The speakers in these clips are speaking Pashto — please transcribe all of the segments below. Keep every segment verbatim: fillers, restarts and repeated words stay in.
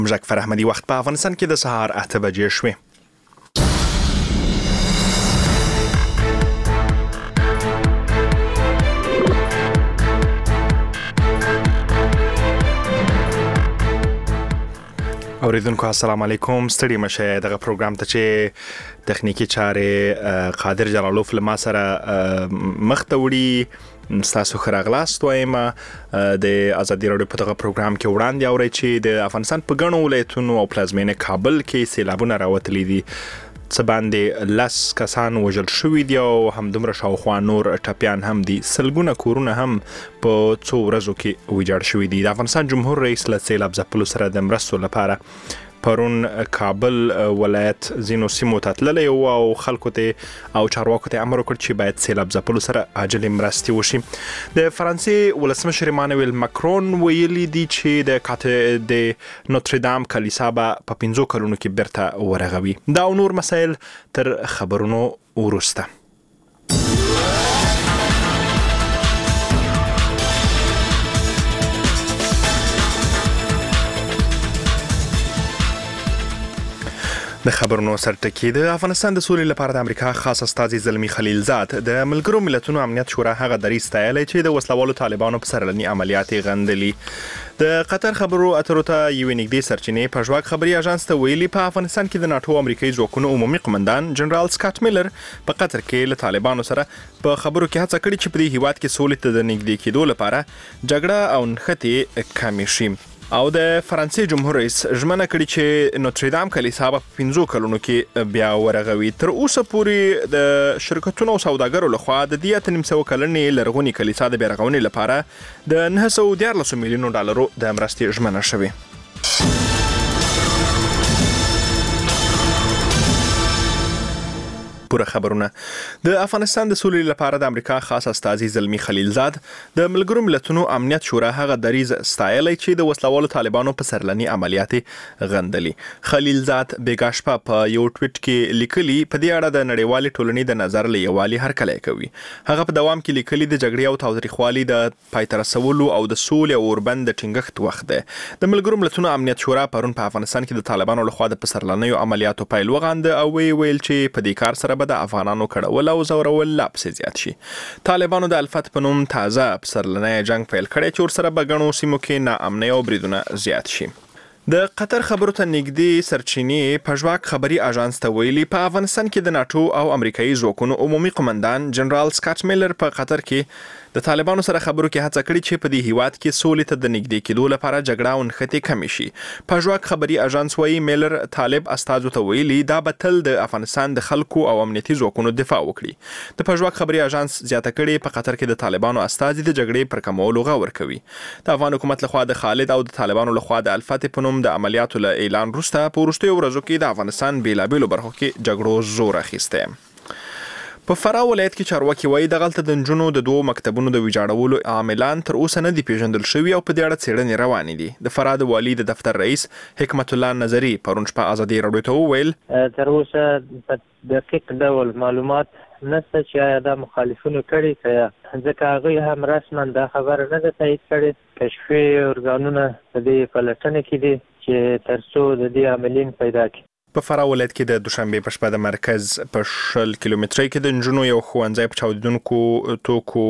مجاکفر احمدي وخت په افغانستان کې د سهار اته بجې شوې. اوریدونکو السلام علیکم. ستړي مشه دغه پروګرام ته چې تخنیکی چارې قادر جلالوف له ما سره مخ ته وړي. ستاسو ښه راغلاست وایم. د ازادي راډیو په دغه پروګرام کې وړاندې اورئ چې د افغانستان په ګڼو ولایتونو او پلازمینه کابل کې سیلابونه راوتلي دي. څه باندې لس کسان وژل شوي دي او همدومره شاوخوا نور ټپیان هم دي. سلګونه کورونه هم په څو ورځو کې ویجاړ شوي دي. د افغانستان جمهور رئیس له سیلاب ځپلو سره د مرستو لپاره پرون کابل ولایت ځینو سیمو ته تللی و او خلکو ته او چارواکو ته امر وکړ چې باید سیلاب ځپلو سره عاجلې مرستې وشي. د فرانسې ولسمشر ایمانویل ماکرون ویلي دي چې د کاته د نوتردام کلیسا به په پنځو کلونو کې بیرته ورغوي. دا او نور مسایل تر خبرونو وروسته. د خبرونو سرټکی. د افغانستان د سولې لپاره د امریکا خاص استازي زلمی خلیلزاد د ملګرو ملتونو امنیت شورا هغه دریځ ستایلی چې د وسلوالو طالبانو په سرلني عملیات غندلي. د قطر خبرو اترو ته یوې نږدې سرچینې په ژواک خبري اژانس ته ویلي په افغانستان کې د ناتو امریکایي ځواکونو عمومي قومندان جنرال سکاټ میلر په قطر کې له طالبانو سره په خبرو کې هڅه کړې چې په دې هیواد کې سولې ته د نږدې کېدو لپاره جګړه او نښتې کمې شي. او د فرانسې جمهور رئیس ژمنه کړې چې نوتردام کلیسا په پنځو کلونو کې بیا ورغوي. تر اوسه پورې د شرکتونو او سوداګرو لخوا د دې اته نیم سوه کلنې لرغونې کلیسا د بیا رغونې لپاره د نهه سوه دیارلس میلیونو ډالرو د مرستې ژمنه شوې. پوره خبرونه. د افغانستان د سولې لپاره د امریکا خاص استازي زلمی خلیلزاد د ملګرو ملتونو امنیت شورا هغه دریځ ستایلی چې د وسلوالو طالبانو په سرلني عملیات غندلي. خلیلزاد بیګا شپه په یو ټویټ کې لیکلي په دې اړه د نړیوالې ټولنې د نظر له یووالي هرکلی کوي. هغه په دوام کې لیکلي د جګړې او تاوتریخوالي د پای ته رسولو او د سولې او اوربند د ټینګښت وخت دی. د ملګرو ملتونو امنیت شورا پرون په افغانستان کې د طالبانو لخوا د سرلنیو عملیاتو پیل وغانده او ویل چې په دې کار سره د افغانانو کړول او زورول لا پسې زیات شي. طالبانو د الفت په نوم تازه سرلنی جنگ پیل کړی چې ورسره به ګڼو سیمو کې ناامنۍ او بریدونه زیات شي. د قطر خبرو ته نږدې سرچینې په ژواک خبري اژانس ته ویلي په افغانستان کې د ناتو او امریکایي ځواکونو عمومي قومندان جنرال سکاټ میلر په قطر کې د طالبانو سره خبرو کې هڅه کړې چې په دې هیواد کې سولې ته د نږدې کېدو لپاره جګړه او نښتې کمې شي. په ژواک خبري اژانس وایي میلر طالب استازو ته ویلي دا به تل د افغانستان د خلکو او امنیتي ځواکونو دفاع وکړي. د په ژواک خبري اژانس زیاته کړې په قطر کې د طالبانو استازي د جګړې پر کمولو غږ ورکوي. د افغان حکومت لخوا د خالد او د طالبانو لخوا د الفت په نوم د عملیاتو له اعلان وروسته په وروستیو ورځو کې د افغانستان بیلابیلو برخو کې جګړو زور اخیستی. په فراه ولایت کې چارواکي وایي دغلته د نجونو د دوو مکتبونو د ویجاړولو عاملان تر اوسه نه دي پیژندل شوي او په دې اړه څېړنې روانې دي. د فراه د والي د دفتر رئیس حکمت الله نظري پرون شپه ازادي راډیو ته وویل تر اوسه په دقیق ډول معلومات نشته چې آیا دا مخالفینو کړي که ځکه هغوی هم رسما دا خبره نه ده تایید کړې. کشفي ارګانونه په دې پلټنه کې دي چې تر څو د دې عاملین پیدا کړي. په فراه ولایت کې د دوشنبې په شپه د مرکز په شل کیلومترۍ کې د نجونو یو ښوونځی په چاودېدونکو توکو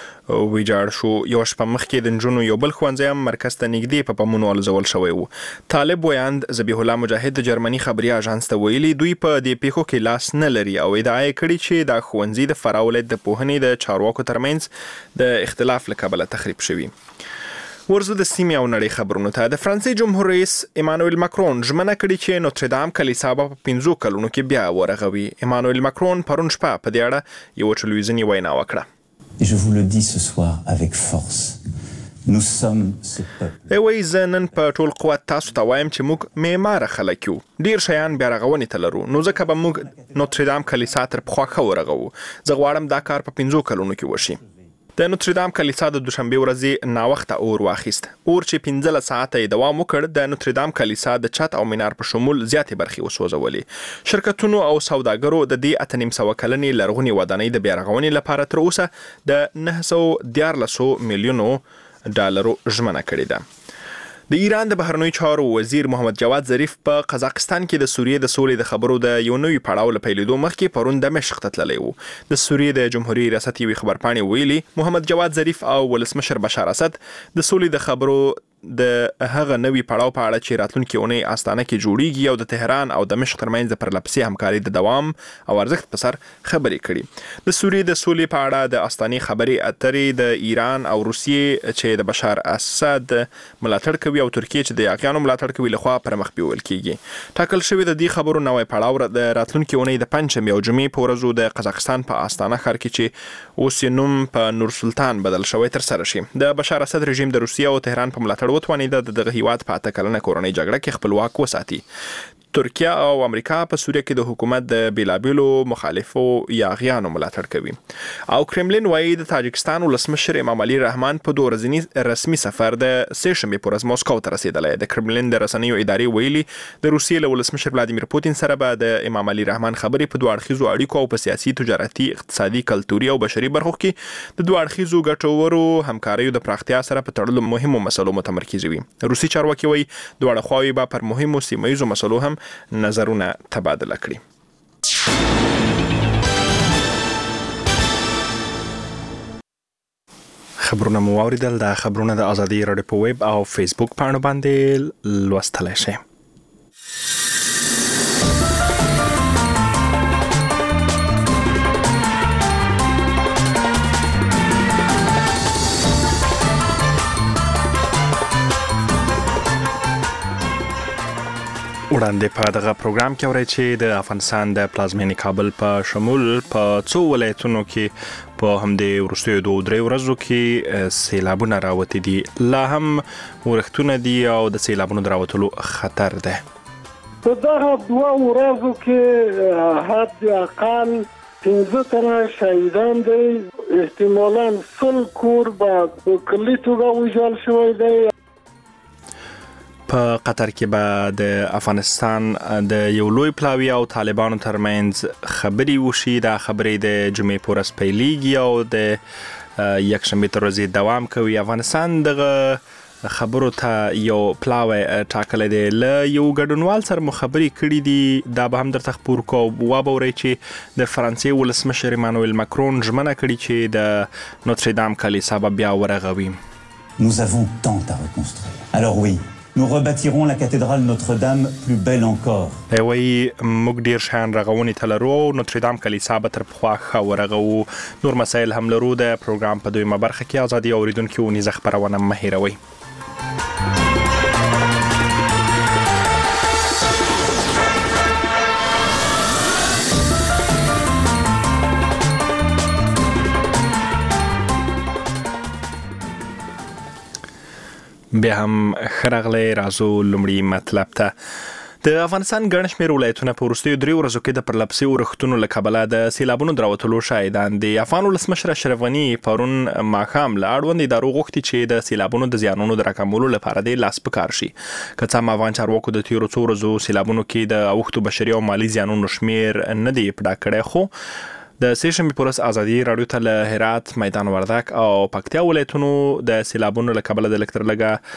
ویجاړ شو. یو شپه مخکې د نجونو یو بل ښوونځی هم مرکز ته نږدې په بمونو الوزول شوی و. طالب ویاند ذبیح الله مجاهد د جرمني خبري اژانس ته ویلي دوی په دې پیښو کې لاس نه لري او ادعا یې کړې چې دا ښوونځي د فراه ولایت د پوهنې د چارواکو ترمنځ د اختلاف له کبله تخریب شوي. ورزو د سیمې او نړۍ خبرونو ته. د فرانسې جمهور رئیس ایمانویل ماکرون ژمنه کړې چې نوتردام کلیسا به په پنځو کلونو کې بیا ورغوي. ایمانویل ماکرون پرون شپه په دې اړه یوه ټلویزیوني وینا وکړه. Je vous le dis ce soir avec force. Nous sommes ce peuple. دی وایي زه نن په ټول قوت تاسو ته وایم چې موږ معماره خلک یو. ډېر شیان بیا رغونې ته لرو نو ځکه به موږ نوتردام کلیسا تر پخوا ښه ورغوو. زه غواړم دا کار په پنځو کلونو کې وشي. د نوتردام کلیسا د دوشنبې ورځې ناوخته اور واخیست. اور چې پنځلس ساعته یې دوام وکړ د نوتردام کلیسا د چت او مینار په شمول زیاتې برخې وسوځولې. شرکتونو او سوداګرو د دې اته نیم سوه کلنې لرغونې ودانۍ د بیا رغونې لپاره تر اوسه د نهه سوه دیارلس میلیونو ډالرو ژمنه کړې ده. د ایران د بهرنیو چارو وزیر محمد جواد ظریف په قزاقستان کې د سوریې د سولې د خبرو د یو نوي پړاو له پیلېدو مخکې پرون دمشق ته تللی و. د سوریې د جمهوریت ریاست یوې خبرپاڼې ویلي محمد جواد ظریف او ولسمشر بشار اسد د سولې د خبرو د هغه نوي پړاو په اړه چې راتلونکي اونۍ استانه کې جوړیږي او د تهران او دمشق ترمنځ د پرلپسې همکاري د دوام او ارزښت په سر خبرې کړي. د سوریې د سولې په اړه د استانې خبرې اترې د ایران او روسیې چې د بشار اسد ملاتړ کوي او ترکیه چې د یاغیانو ملاتړ کوي لخوا پر مخ بیول کیږي. ټاکل شوی د دې خبرو نوي پړاو د راتلونکي اونۍ د پنځمې او جمعې په ورځو د قزاقستان په استانه ښار کې چې اوس یې نوم په نور سلطان بدل شوی تر سره شي. د بشار اسد رژیم د روسیې او تهران په ملاتړ وتوانید د هیواد په اته کلنه کورنۍ جګړه کې خپل واک وساتي. ترکیه او امریکا په سوریه کې د حکومت د بیلابیلو مخالفو یاغیانو ملاتړ کوي. او کرملین وايي د تاجکستان ولسمشر امام علي رحمان په دوه ورځني رسمي سفر د سه شنبې په ورځ مسکو ته رسیدلی. د کرملین د رسنیو ادارې ویلي د روسیې له ولسمشر ولادیمیر پوتین سره به د امام علي رحمان خبرې په دوه اړخیزو اړیکو او په سیاسي، تجارتي، اقتصادي، کلتوري او بشري برخو کې د دوه اړخیزو ګټورو همکاریو د پراختیا سره په تړلو مهمو مسلو متمرکز وي. روسي چارواکي وايي دواړه خواوې به پر مهمو سیمه ییزو مسلو هم نظرونه تبادله کړي. خبرونه مو واوریدل. د خبرونه د ازادي راډیو په ویب او فیسبوک پاڼو باندې لوستلی شئ. وړاندې په دغه پروګرام کې اورئ چې د افغانستان د پلازمینې کابل په شمول په څو ولایتونو کې په همدې وروستیو دوه درې ورځو کې سیلابونه راوتي دي. لا هم ورښتونه دي او د سیلابونو د راوتلو خطر ده. په دغه دوه ورځو کې حد اقل پنځه تنه شهیدان دي. احتمالاً سل کور به په کلي توګه ویجاړ شوی دی. په قطر کې به د افغانستان د یو لوی پلاوي او طالبانو ترمنځ خبرې وشي. دا خبرې د جمعې په ورځ پیلېږي او د یکشنبې تر ورځې دوام کوي. افغانستان دغه خبرو ته یو پلاوی ټاکلی دی. له یو ګډونوال سره مو خبرې کړي دي. دا به هم درته خپور کوو. وابورئ چې د فرانسې ولسمشر ایمانوئل ماکرون ژمنه کړې چې د نوتردام کلیسا به بیا ورغوي. Nous avons tant à reconstruire. Alors oui, nous rebâtirons la cathédrale Notre-Dame plus belle encore. وایي موږ ډیر شیان رغونې ته لرو. نوتردام کلیسا به تر پخوا ښه ورغوو. نور مسایل هم لرو. د پروګرام په دویمه برخه کې ازادي اوریدونکو اونیزه خپرونه مه هیروئ. بیا هم ښه راغلی. راځو لومړي مطلب ته. د افغانستان ګڼ شمېر ولایتونه په وروستیو درې ورځو کې د پرلپسې ورښتونو له کبله د سیلابونو د راوتلو شاهدان دي. افغان ولسمشر اشرف غني پرون ماښام له اړوند ادارو غوښتي چې د سیلابونو د زیانونو د راکمولو لپاره د لاس په کار شي. که څه هم افغان چارواکو د تېرو څو ورځو سیلابونو کې د اوښتو بشري او مالي زیانونو شمېر نه دی پډه کړی، خو د سه شنبې په ورځ ازادي راډیو ته له هرات، میدان وردګ او پکتیا ولایتونو د سیلابونو له کبله د لږ تر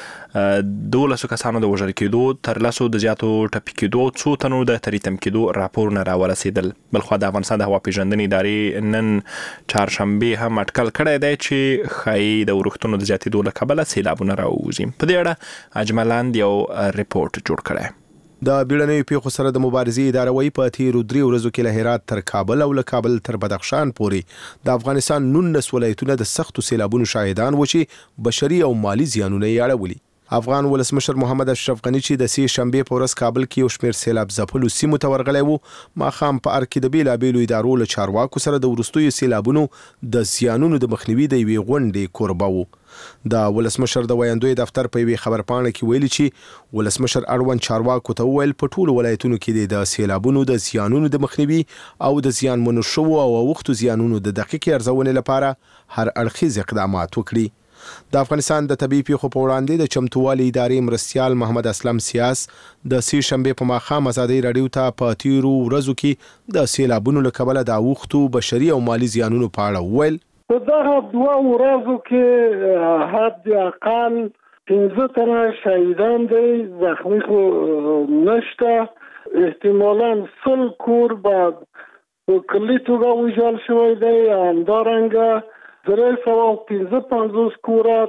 لږه دولسو کسانو د وژل کېدو، تر لسو د زیاتو ټپي کېدو، څو تنو د تریتم کېدو راپورونه راورسېدل. بلخوا د افغانستان د هوا پیژندنې ادارې نن چهارشنبې هم اټکل کړی دی چې ښایي د ورښتونو د زیاتېدو له کبله سیلابونه راووځي. په دې اړه اجملاند یو ریپورټ جوړ کړی. د بیړنیو پیښو سره د مبارزې اداره وايي په تیرو درې ورځو کې له هرات تر کابل او له کابل تر بدخشان پورې د افغانستان نولس ولایتونه د سختو سیلابونو شاهدان و چې بشري او مالی زیانونه یې اړولي. افغان ولسمشر محمد اشرف غني چې د سه شنبې په ورځ کابل کې یو شمېر سیلاب ځپلو سیمو ته ورغلی و، ماښام په ار کې د بیلابیلو ادارو له چارواکو سره د وروستیو سیلابونو د زیانونو د مخنیوي د یوې غونډې کوربه و. د ولسمشر د ویاندوی دفتر په یوې خبرپاڼه کې ویلي چې ولسمشر اړوند چارواکو ته وویل په ټولو ولایتونو کې د سیلابونو د زیانونو د مخنیوي او د زیانمنو شوو او اوښتو زیانونو د دقیقې ارزونې لپاره هر اړخیز اقدامات وکړي. د افغانستان د طبي پیښو په وړاندې د چمتووالي ادارې مرستیال محمد اسلم سیاس د سه شنبې په ماښام ازادي راډیو ته په تیرو ورځو کې د سیلابونو له کبله د اوښتو بشري او مالی زیانونو په اړه وویل. په دغه دوه ورځو کې حد اقل پنځه تنه شهیدان دي، زخمی خو نشته. احتمالاً سل کور به کلی توګه ویجاړ شوی دی، همدارنګه درې سوه پنځه پنځوس کوره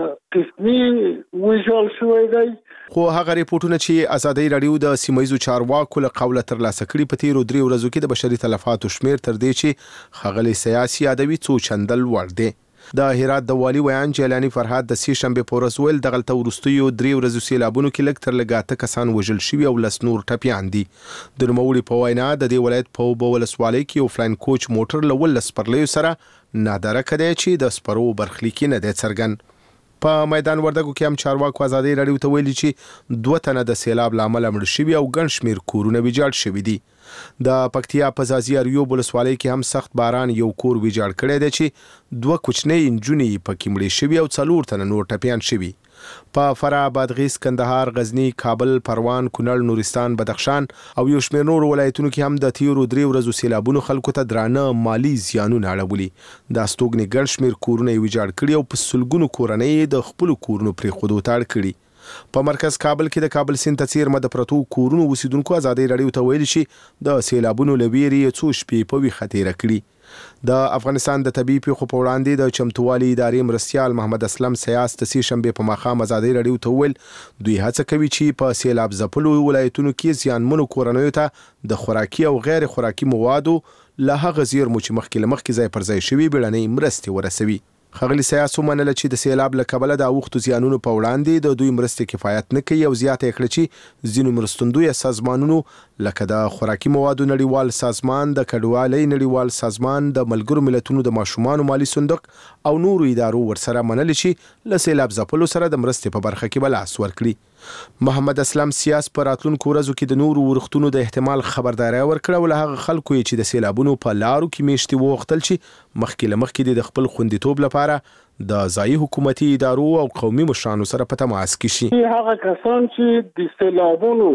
قسمي ویجاړ شوی دی. خو هغه ریپورتونه چې ازادي رادیو د سیمایي چارواکو له قوله ترلاسه کړي په تیرو درې ورځو کې د بشري تلفاتو شمیر تر دې چې ښاغلي سیاسي ادبي څو چندل لوړ دی. د هرات د والي ویان جیلانی فرهاد د سې شنبه په ورځ ویل دغلته وروستیو درې ورځو سیلابونو کې لږ تر لږه اته کسان وژل شوي او لس نور ټپیان دي. د نوموړي په وینا د دې ولایت په اوبه ولسوالۍ کې یو فلاین کوچ موټر له ولس سپرلیو سره نادرکه دی چې د سپرو برخلیک نه دی څرګند. په میدان وردګو کې هم چارواکو ازادي رادیو ته ویلي چې دوه تنه د سیلاب لامل مړ شوي او ګڼ شمیر کورونه ویجاړ شوي دي. د پکتیا په ځاځي اریوب ولسوالۍ کې هم سخت باران یو کور ویجاړ کړی دی چې دوه کوچنۍ نجونې پکې مړې شوي او څلور تنه نور ټپیان شوي. په فراه، بادغیس، کندهار، غزنی، کابل، پروان، کونړ، نورستان، بدخشان او یو شمېر نور ولایتونو کې هم د تیرو درې ورځو سیلابونو خلکو ته درانه مالی زیانونه اړولي. دا ستوګنې ګڼ شمېر کورونه یې ویجاړ کړي او په سلګونو کورنۍ د خپلو کورونو پرېښودو ته اړ کړي. په مرکز کابل کې د کابل سیند ته څیرمه د پرتو کورونو اوسیدونکو ازادي رادیو ته ویلي چې د سیلابونو له ویرې څو شپې په ویښه تېره کړي. د افغانستان د طبي پیښو په وړاندې د چمتووالي ادارې مرستیال محمد اسلم سیاس د سې شنبه په ماښام ازادي رادیو ته ویل دوی هڅه کوي چې په سیلاب ځپلو ولایتونو کې زیانمنو کورنیو ته د خوراکي او غیر خوراکي موادو له هغه زیرمو چې مخکې له مخکې ځای پر ځای شوي بیړنۍ مرستې ورسوي. ښاغلي سیاس ومنله چې د سیلاب له کبله د اوښتو زیانونو په وړاندې د دوی مرستې کفایت نه کوي او زیاته یې کړه چې ځینو مرستندویه سازمانونو لکه د خوراکي موادو نړیوال سازمان، د کډوالۍ نړیوال سازمان، د ملګرو ملتونو د ماشومانو مالي صندوق او نورو ادارو ورسره منلي چې له سیلاب ځپلو سره د مرستې په برخه کې به لاس ورکړي. محمد اسلم سیاس په راتلونکو ورځو کې د نورو ورښتونو د احتمال خبرداري ورکړه او له هغه خلکو یې چې د سیلابونو په لارو کې میشتي وغوښتل چې مخکې له مخکې د خپل خوندیتوب لپاره د ځایي حکومتي ادارو او قومي مشرانو سره په تماس کې شي. هغه کسان چې د سیلابونو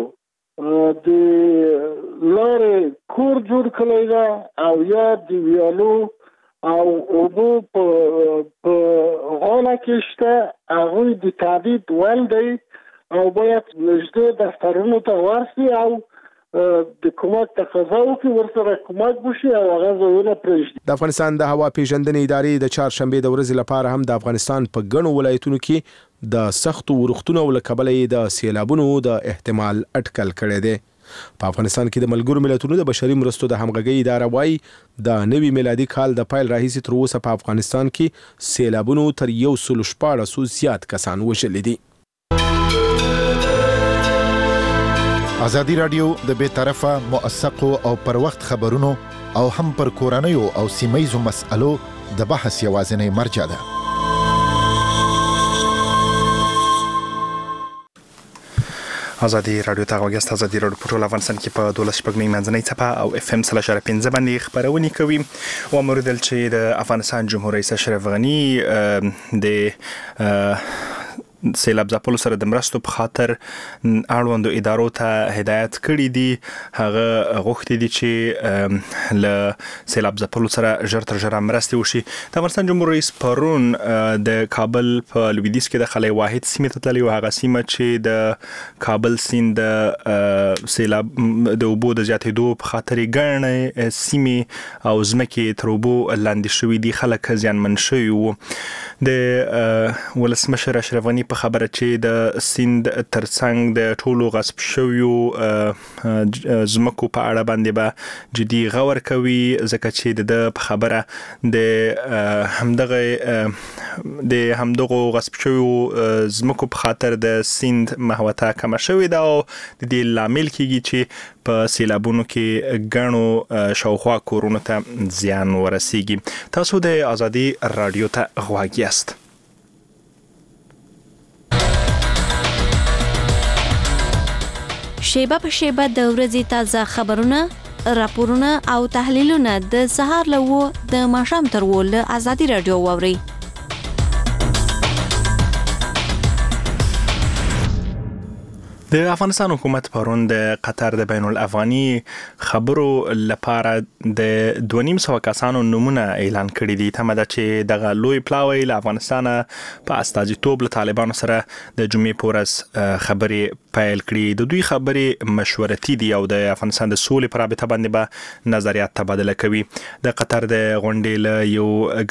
د لارې کور جوړ کړی ده او یا د ویالو او اوبو په غاړه کې شته هغوی د تعدید ول دی او باید نږدې دفترونو ته ورسي او د کومک تقاضا وکړي، ورسره کومک وشي او هغه ځایونه پرېږدي. د افغانستان د هوا پیژندنې ادارې د چهارشنبې د ورځې لپاره هم د افغانستان په ګڼو ولایتونو کې د سختو ورښتونو له کبله یې د سیلابونو د احتمال اټکل کړی دی. په افغانستان کې د ملګرو ملتونو د بشري مرستو د همغږۍ اداره وايي د نوي میلادي کال د پیل راهیسې تر اوسه په افغانستان کې سیلابونو تر یو سل شپاړسو زیات کسان وژلي دي. ازادي رادیو د بې طرفه، موثقو او پر وخت خبرونو او هم پر کورنیو او سیمایي مسألو د بحث یوازینی مرجع ده. ازادي رادیو ته غوږ یاست. ازادي رادیو په ټول افغانستان کې په دولس شپږمې منځنۍ څپه او اف ام سل اشاره پنځه باندې خبرونه کوي. و موردل چې د افغانستان جمهور رئیس اشرف غنی د سیلاب ځپلو سره د مرستو په خاطر اړوندو ادارو ته هدایت کړي دي. هغه غوښتي دي چې له سیلاب ځپلو سره ژر تر ژره مرستې وشي. د افغانستان جمهور رئیس پرون د کابل په لویدیځ کې د خلای واحد سیمې ته تللی و، هغه سیمه چې د کابل سیند د سیلاب د اوبو د زیاتېدو په خاطر ګڼې سیمې او ځمکې تر اوبو لاندې شوي دي، خلک زیانمن شوي وو. د ولسمشر اشرف غنی په خبره چې د سیند ترڅنګ د ټولو غصب شویو ځمکو په اړه باندې به جدي غور کوي، ځکه چې د په خبره د همدغه د همدغه غصب شویو ځمکو په خاطر د سیند محوطه کمه شوې ده او د دې لامل کېږي چې په سیلابونو کې ګڼو شاوخوا کورونو ته زیان ورسیږي. تاسو د ازادي رادیو ته غوږ یاست. شیبه په شیبه د ورځې تازه خبرونه، راپورونه او تحلیلونه د سهار له و د ماښام تر و له ازادي رادیو واورئ. د افغانستان حکومت پرون د قطر د بین الافغاني خبرو لپاره د دوه نیم سوه کسانو نمونه اعلان کړي دي. تمه ده چې دغه لوی پلاوی له افغانستان په استازیتوب له طالبانو سره د جمعې په ورځ خبرې پیل کړي. د دوی خبرې مشورتي دي او د افغانستان د سولې پر رابطه باندې به نظریات تبادله کوي. د قطر د غونډې له یو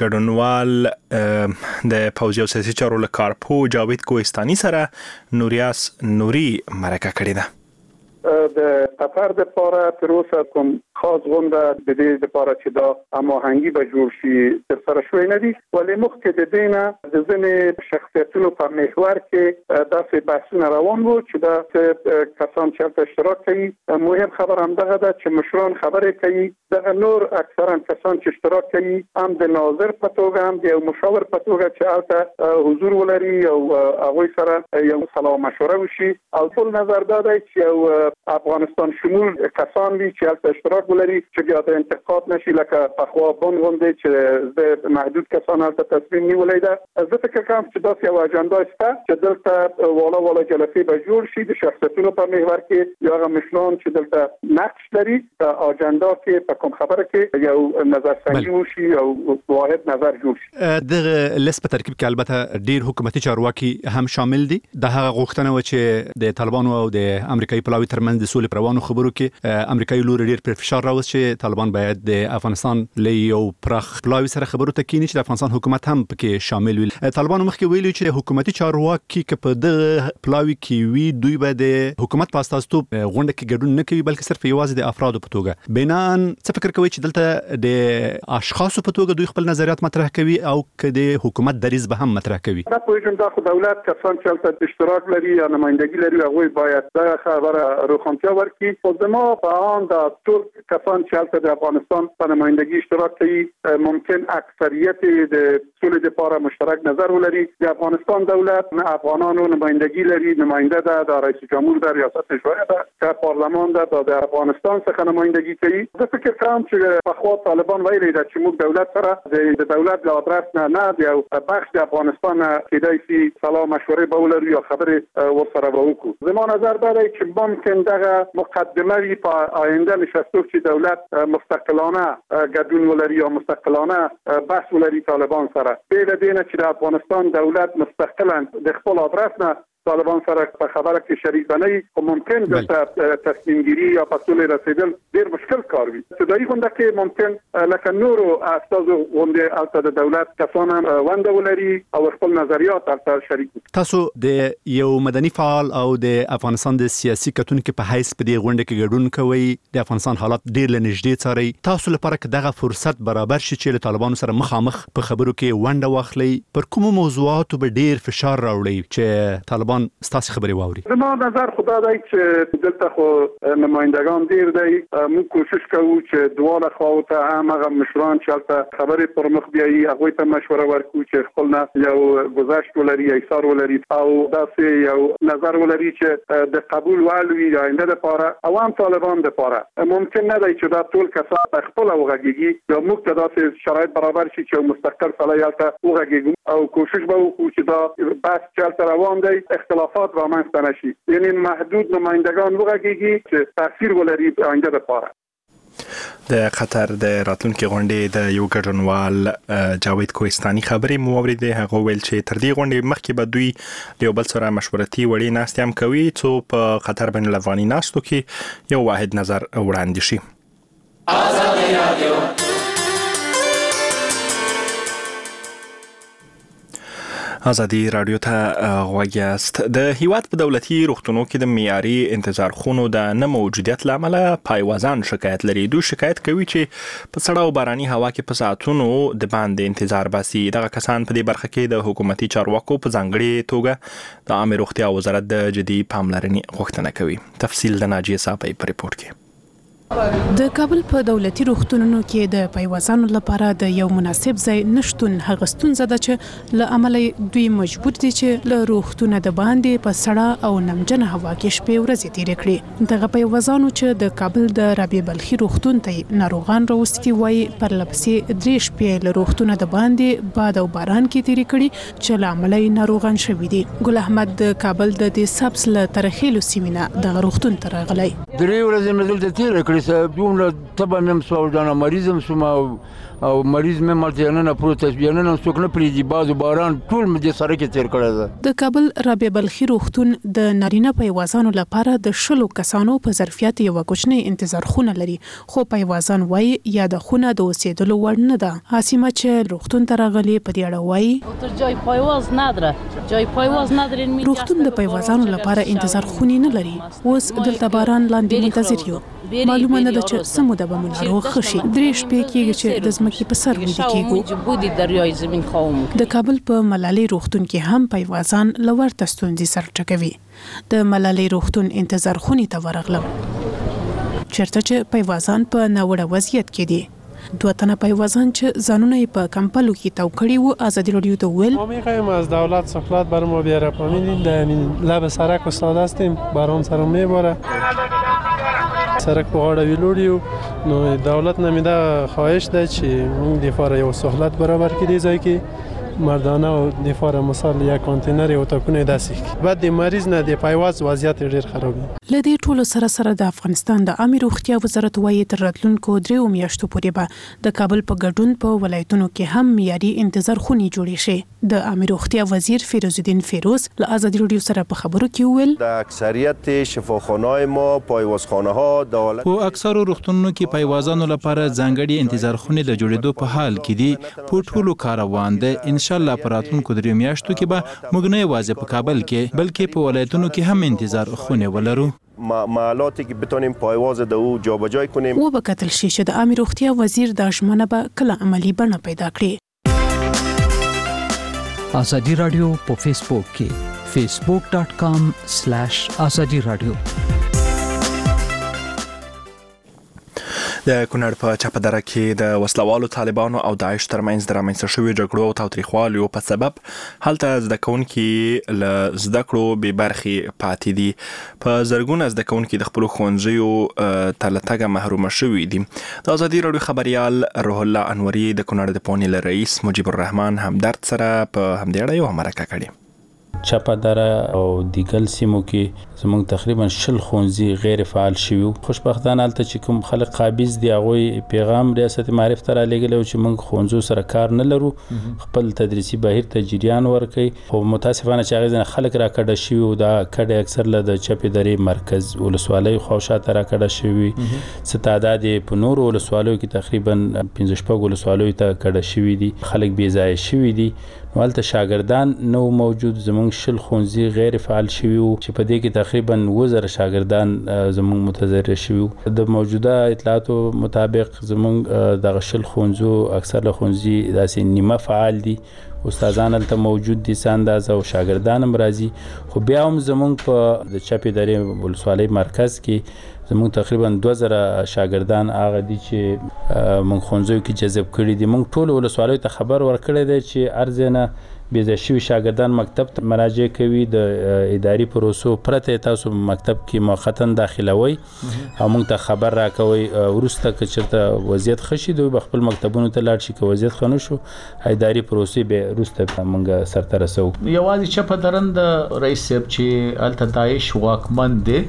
ګډونوال د پوځي او سیاسي چارو له کارپو جاوید کوهستاني سره نوریاس نوري مرکه کړې ده. د قطر د لپاره تر اوسه کوم خاص غونډه د دې لپاره چې دا هماهنګي به جوړ شي تر سره شوی نه دي، ولې مخکې د دې نه د ځینې شخصیتونو په محور کې داسې بحثونه روان وو چې دا کسان چې هلته اشتراک کوي. مهم خبر همدغه ده چې مشران خبرې کوي، دغه نور اکثرا کسان چې اشتراک کوي هم د ناظر په توګه هم د یو مشاور په توګه چې هلته حضور ولري او هغوی سره یو سلا مشوره وشي. او ټول نظر دا دی چې یو افغانستان شمول کسان دي چې هلته اشتراک ولري چې بیا د انتقاد نشي لکه پخوا بون غونډې چې د محدود کسان هلته تصمیم نیولی ده. زه فکر کوم چې داسې یو اجنډا شته چې دلته والا والا جلسې به جوړ شي د شخصیتونو په محور کې یا هغه مشران چې دلته نقش لري په اجنډا کې په کوم خبره کې یو نظرسنجي وشي او واحد نظر جوړ شي. دغه لیست په ترکیب کې البته ډیر حکومتي چارواکي هم شامل دي. د هغه غوښتنه و چې د طالبانو او د امریکایي پلاوي ترمنځ د سولې پروانو خبرو کې امریکایي لور ډیر پر فشار راوست چې طالبان باید د افغانستان له یو پراخ پلاوي سره خبرو ته کینی چې د افغانستان حکومت هم پکې شامل وي. طالبان مخکې ویلي چې حکومتي چارواکي کې په دغه پلاوي کې وي دوی به د حکومت په استازیتوب غونډه کې ګډون نه کوي بلکې صرف یوازې د افرادو په توګه. بنان څه فکر کوي چې دلته د اشخاصو په توګه دوی خپل نظریات مطرح کوي او که د حکومت دریځ به هم مطرح کوي؟ دا پوهیږم دا خو دولت کسان چې هلته اشتراک لري یا نمایندګي لري هغوی باید دا خبره روښانتیا ورکړي. خو زما په آن دا ټول کسان چې هلته د افغانستان په نمایندګي اشتراک کوي ممکن اکثریت د سولې لپاره مشترک نظر ولري. د افغانستان دولت نه افغانانو نمایندګي لري، نماینده ده د رئیس جمهور د ریاست جمهوریت ده که پارلمان ده د افغانستان څخه نمایندګي کوي. زه فکر کوم چې پخوا طالبان ویلي ده چې موږ دولت سره د دولت له آدرس نه نه د یو بخش د افغانستان کېدای شي سلا مشورې به ولري یا خبرې ورسره به وکړو. زما نظر دا دی چې ممکن دغه مقدمه وي په آینده نشستو چې دولت مستقلانه ګډون ولري یا مستقلانه بحث ولري طالبان سره. بې له دې نه چې د افغانستان دولت مستقلا د خپل آدرس نه طالبان سره په خبره کې شریک بنئ خو ممکن دلته تصمیم گیری یا په سولې رسیدل ډیر مشکل کار وي. ابتدایي غونډه کې ممکن لکه نورو استازو غونډې هلته د دولت کسان هم ونډه ولري او خپل نظریات هلته شریک وي. تاسو د یو مدني فعال او د افغانستان د سیاسي کتونکو په حیث په دې غونډه کې ګډون کوي، د افغانستان حالات ډیر له نږدې څاري. تاسو لپاره که دغه فرصت برابر شي چې له طالبانو سره مخامخ په خبرو کې ونډه واخلي، پر کومو موضوعاتو به ډیر فشار راوړي چې طالبان ستاسو خبرې واوري؟ زما نظر خدا دی چې دلته خو نمایندگان ډیر دی. موږ کوشش کوو چې دواړه خواو ته هم هغه مشران چې هلته خبرې پر مخ بیایي هغوی ته مشوره ورکړو چې خپل نه یو گذشت ولري، ایثار ولري او داسې یو نظر ولري چې د قبول وړ وي د آینده دپاره او هم طالبان دپاره. ممکن نه دی چې دا ټول کسان په خپله وغږېږي یا موږ ته داسې شرایط برابر شي چې یو مستقل سړی هلته وغږېږو او کوشش به وکړو چې دا بحث چې هلته روان دی اختلافات رامنځته نشي، یعنی محدود نمایندگان وغږېږي چې تاثیر ولري په آینده دپاره. د قطر د راتلونکي غونډې د یو ګډونوال جاوید کوهستاني خبرې مو واورېدې. هغه ویل چې تر دې غونډې مخکې به دوی د یو بل سره مشورتي وړې ناستې هم کوي څو په قطر بین الافغاني ناستو کې یو واحد نظر وړاندې شي. آزادي رادیو آزادي رادیو ته غوږ یاست. د هیواد په دولتي روغتونونو کې د معیاري انتظار خونو د نه موجودیت له امله پایوازان شکایت لري. دوی شکایت کوي چې په سړه او باراني هوا کې په ساعتونو د باندې انتظار باسي. دغه کسان په دې برخه کې د حکومتي چارواکو په ځانګړي توګه د عامه روغتیا وزارت د جدي پاملرنې غوښتنه کوي. تفصیل د ناجیه صاحب په ریپورت کې. د کابل په دولتي روغتونونو کې د پیوازانو لپاره د یو مناسب ځای نشټون هغه ستونزه ده چې له امله دوی مجبور دي چې له روغتونه د باندې په سړه او نمجنه هوا کې شپې ورځې تیرې کړي. دغه پیوازانو چې د کابل د رابعه بلخي روغتون ته ناروغان راوستي وایي پر لپسې درې شپې له روغتونه د باندې باد او باران کې تیرې کړي چې له امله ناروغان شوي دي. ګل احمد د کابل د دې سبز له ترخیلو سیمینه د روغتون ته راغلی. درې ورځې مې دلته تیرې کړې صاحب، دومره تبه مې شوه او دا مریض هم شوم او مریض مې مالته نن پروت بیا نن څوک نه پریږدي، باد او باران ټول مې د سره کې تیر کړی ده. د کابل رابعه بلخي روغتون د نارینه پیوازانو لپاره د شلو کسانو په ظرفیت یو کوچنی انتظار خونه لري، خو پیوازان وایي یا د خونه د اوسېدلو وړ نه ده. حاسمه چې روغتون ته راغلي په دې اړه وایي جای پیواز نداره، جای پیواز ندارین. روغتون د پیوازانو لپاره انتظار خونې نه لري. اوس دلته باران لاندې منتظر یو، معلومه نه ده چې سمو د به ناروغ خشي. درې شپې کېږي چې د ځمکې په سر ویده کېږو. د کابل په ملالۍ روغتون کې هم پیوازان له ورته ستونزې سره ټکوي. د ملالۍ روغتون انتظار خونې ته ورغلم چېرته چې پیوازان په ناوړه وضعیت کې دي. دوه تنه پیوازان چې ځانونه یې په کمپلو کې تاو کړي وو ازادي رادیو ته وویل ما می‌خوایم از دولت سفارت بر ما بیاره پایین. در لب سرک استاد هستیم، باران سر میباره، سرک په غاړه ویلوړیو. نو دولت نمیده خواهش ده چې موږ دفاع یو سهولت برابر کړي ځای کې مردانه او دفاع مثال یک کانتینر او تاکونه داسي. بعد د مریض نه د پایواز وضعیت ډیر خراب دي. لدې ټولو سره سره د افغانستان د عامه روغتیا وزارت وايي تر راتلونکو درې میاشتو پورې به د کابل په ګډون په ولایتونو کې هم معیاري انتظار خونې جوړې شي. د عامه روغتیا وزیر فیروز الدین فیروز له آزادي رادیو سره په خبرو کې وویل د اکثریت شفاخانه‌های ما پایوازخانه‌ها دولت په اکثرو روغتونونو کې پایوازانو لپاره ځانګړي انتظار خونې د جوړېدو په حال کې دي. په ټولو کاروان ده ان شاء الله په راتلونکو درې میاشتو کې به موږ نه یوازې په کابل کې بلکې په ولایتونو کې هم انتظار خونې ولرو. معلوماتی که بتونیم پایواز د او جابجایی کنیم. و به کتل شي چې د عامه روغتیا وزیر د ژمنه به کله عملی بڼه پیدا کړي. آزادی رادیو په فیسبوک کې facebook dot com slash azadi radio. د کونړ په چاپدره کې د وسلوالو طالبانو او داعش ترمنځ د رامنځته شویو جګړو او تاوتریخوالیو په سبب هلته زده کوونکي له زده کړو بې برخې پاتې دي. په زرګونه زده کوونکي د خپلو ښوونځیو ته له تګه محرومه شوي دي. د ازادي راډیو خبریال روح الله انوري د کونړ د پونې له رئیس مجیب الرحمن همدرد سره په همدې اړه یوه مرکه کړې. چاپدره او دیګل سیمو کې زموږ تقریبا شل ښوونځي غیر فعال شوي. خوشبختانه هلته چې کوم خلک قابض دي هغوی پیغام ریاست معارف ته رالیږلی و چې موږ ښوونځیو سره کار نه لرو، خپل تدریسي بهیر ته جریان ورکوي. خو متاسفانه چې هغې ځینې خلک راکډه شوي و، دا کډه اکثر له د چپې درې مرکز ولسوالیو خواوشاته راکډه شوي. څه تعداد یې په نورو ولسوالیو کې تقریبا پنځه شپږ ولسوالیو ته کډه شوي دي، خلک بې ځایه شوي دي. نو هلته شاګردان نه موجود. زموږ شل ښوونځي غیر فعال شوي وو چې په دې کې تقریبا اووه زره شاګردان زموږ متضرر شوي وو. د موجوده اطلاعاتو مطابق زموږ دغه شل ښوونځو اکثر له ښوونځي داسې نیمه فعال دي، استادان هلته موجود دي څه اندازه او شاګردان هم راځي. خو بیا هم زموږ په د چپې درې ولسوالۍ مرکز کې زموږ تقریبا دوه زره شاګردان هغه دي چې موږ ښوونځیو کې جذب کړي دي. موږ ټولو ولسوالیو ته خبر ورکړی دی چې هر ځای نه بې ځای شوي شاګردان مکتب ته مراجعه کوي، د اداري پروسو پرته تاسو مکتب کې موقتا داخلوئ او موږ ته خبر راکوئ. وروسته که چېرته وضعیت ښه شي دوی به خپل مکتبونو ته لاړ شي، که وضعیت ښه نه شو اداري پروسې بیا وروسته موږ سرته رسوو. یوازې چپدرن د رئیس صاحب چې هلته داعش واکمن دی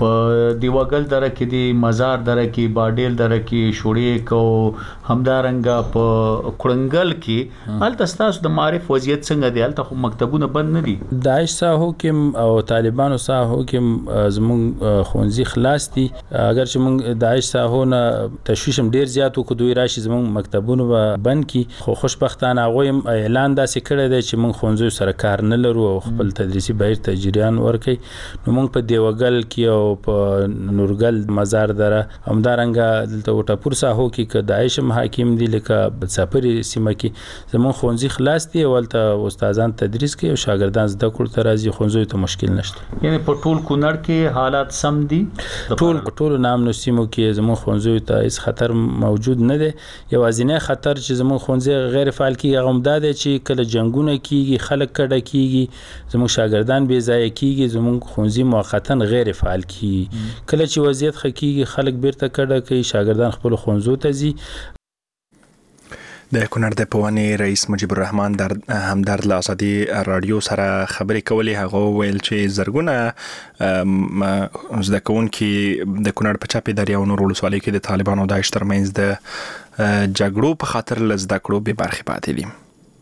په دیوګل دره کې دی، مزار دره کې، باډیل دره کې، شوړیک او همدارنګه په کړنګل کې هلته ستاسو د معارف وضعیت څنګه دی؟ هلته خو مکتبونه بند نه دي. داعش ساحو کې او طالبانو ساحو کې زموږ ښوونځي خلاص دي. اگر چې موږ داعش ساحو نه تشویش هم ډېر زیات وکړو دوی راشي زموږ مکتبونه به بند کړي، خو خوشبختانه هغوی هم اعلان داسې کړی دی چې موږ ښوونځیو سره کار نه لرو او خپل تدریسي بهیر ته جریان ورکوي. نو موږ په دیوګل کې او په نورګل مزار دره همدارنګه دلته وټاپور ساحو کې ک داعش محاکم دي لکه سفری سیمه کې زمون خونځي خلاص دي ولته استادان تدریس کوي او شاګردان زده کړو ته راځي خونځو ته مشکل نشته. یعنی په ټول کونړ کې حالات سم دي ټول ټول نام نو سیمو کې زمون خونځو ته هیڅ خطر موجود نه دی. یوازینی خطر چې زمون خونځي غیر فعال کیږي هغه مداد چې کله جنگونه کیږي خلک کډه کیږي زمون شاګردان بې ځای کیږي زمون خونځي موقتا غیر فعال کیږي. کله چې وضعیت خکېږي خلک بیرته کډه کوي شاګردان خپل خونځو ته ځي. د کونړ د پوهنې رئیس مجيب الرحمن در همدرد له ازادي رادیو سره خبرې کولې. هغه ویل چې زرګونه زده کوونکي د کونړ په چاپې دریا او نور ولسوالۍ کې د طالبانو او داعش ترمنځ د جګړو په خاطر له زده کړو بې برخې پاتې دي.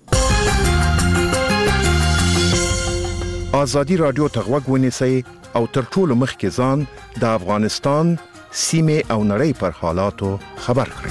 ازادي رادیو ته غوږ ونیسئ او تر ټولو مخکې ځان د افغانستان سیمې او نړۍ پر حالاتو خبر کړئ.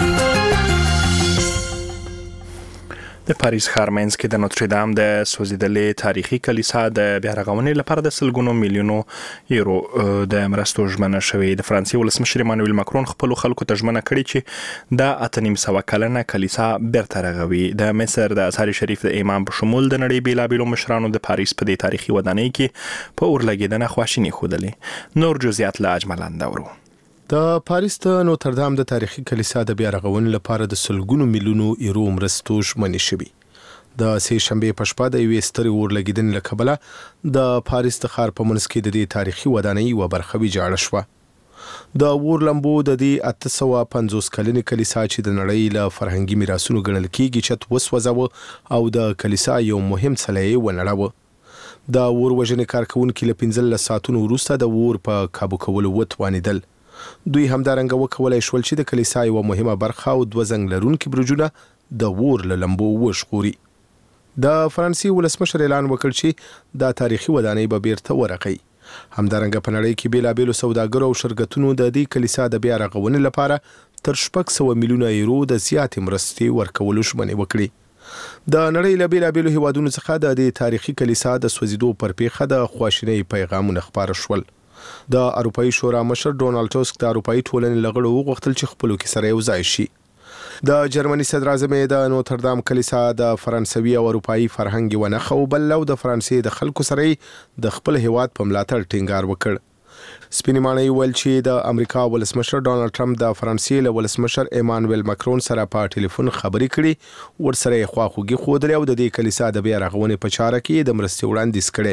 د پاریس ښار منځ کې د نوتردام د سوځېدلې تاریخي کلیسا د بیا رغونې لپاره د سلګونو میلیونو یورو د مرستو ژمنه شوې. د فرانسې ولسمشر ایمانویل ماکرون خپل خلکو ته ژمنه کړې چې د اته نیم سوه کلنه کلیسا بیرته رغوي. د مصر د ازهر شریف د امام په شمول د نړۍ بیلابیلو مشرانو د پاریس په دې تاریخي ودانۍ کې په اورلګېدنه خواشیني ښودلې. نور جزئیات له اجمل اندورو. د پاریس د نوتردام د تاریخي کلیسا د بیا رغونې لپاره د سلګونو میلیونو یورو مرستو ژمنې شوې. د سې شنبې په شپه د یوې سترې اورلګېدنې له کبله د پاریس د ښار په منځ کې د دې تاریخي ودانۍ یوه برخه ویجاړه شوه. د اور لمبو د دې اته سوه پنځوس کلنې کلیسا چې د نړۍ له فرهنګي میراثونو ګڼل کېږي چت وسوځاوه او د کلیسا یو مهم څلی یې ونړاوه. د اور وژنې کارکوونکي له پنځلس ساعتونو وروسته د اور په کابو کولو وتوانېدل. دوی همدارنګه وکولای شول چې د کلیسا یوه مهمه برخه او دوه زنګ لرونکي برجونه د اور له لمبو وژغوري. د فرانسې ولسمشر اعلان وکړ چې دا تاریخي ودانۍ به بیرته ورغوي. همدارنګه په نړۍ کې بیلابیلو سوداګرو او شرکتونو د دې کلیسا د بیا رغونې لپاره تر شپږ سوه میلیونه یورو د زیاتې مرستې ورکولو ژمنې وکړي. د نړۍ له بیلابیلو هیوادونو څخه د دې تاریخي کلیسا د سوځېدو پر پیښه د خواشینۍ پیغامونه خپاره شول. د اروپایي شورا مشر ډونالد ټسک د اروپایي ټولنې له غړو وغوښتل چې خپلو کې سره یو ځای شي. د جرمني صدر اعظم د نوتردام کلیسا د فرانسوي او اروپایي فرهنګ یوه نښه وبلله او د فرانسې د خلکو سره د خپل هیواد په ملاتړ ټینګار وکړ. سپینې ماڼۍ ویل چې د امریکا ولسمشر ډونالد ټرمپ د فرانسې له ولسمشر ایمانویل ماکرون سره په ټلیفون خبرې کړې، ورسره یې خواخوږي ښودلې او د دې کلیسا د بیا رغونې په چاره کې د مرستې وړاندیز کړی.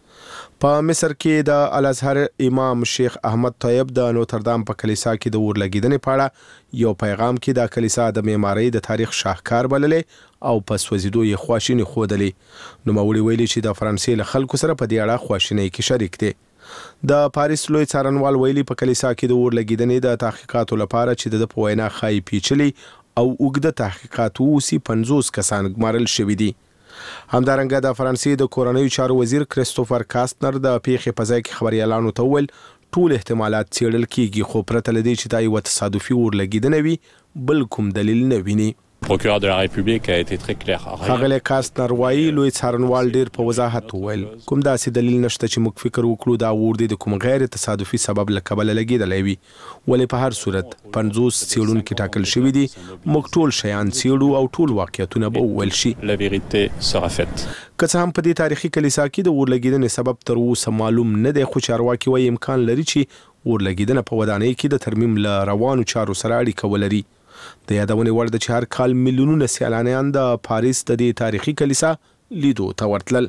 په مصر کې د الازهر امام شیخ احمد طیب د نوتردام په کلیسا کې د اورلګېدنې په اړه یو پیغام کې د کلیسا د معمارۍ د تاریخ شاهکار بللې او په سوځېدو یې خواشیني ښودلې. نوموړي ویلي چې د فرانسې له خلکو سره په دې اړه خواشینۍ کې شریک دی. د پاریس لوی څارنوال ویلي په کلیسا کې د اورلګېدنې د تحقیقاتو لپاره چې د په وینا ښایي پیچلي او اوږده تحقیقات ووسي پنځوس کسان ګمارل شوي دي. همدارنګه د فرانسې د کورنیو چارو وزیر کریستوفر کاستنر د پیښې په ځای کې خبريالانو ته وویل ټول احتمالات څېړل کېږي خو پرته له دې چې دا یوه تصادفي اورلګېدنه وي بل کوم دلیل نه ویني. procureur de la République a été très clair. ښاغلی کاستنر وایي لوی څارنوال ډیر په وضاحت وویل کوم داسې دلیل نشته چې موږ فکر وکړو دا اور دی د کوم غیر تصادفي سبب له کبله لګېدلی وي، ولې په هر صورت پنځوس څېړونکي ټاکل شوي دي. موږ ټول شیان څېړو او ټول واقعیتونه به وویل شي. La vérité sera faite. که څه هم په دې تاریخي کلیسا کې د اورلګېدنې سبب تر اوسه معلوم نه دی، خو چارواکي وایي امکان لري چې اورلګېدنه په ودانۍ کې د ترمیم له روانو چارو سره اړیکه ولري. د یادونې وړ ده چې هر کال میلیونونه سیلانیان د پاریس د دې تاریخي کلیسا لیدو ته ورتلل.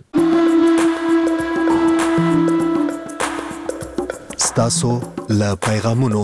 ستاسو له پیغامونو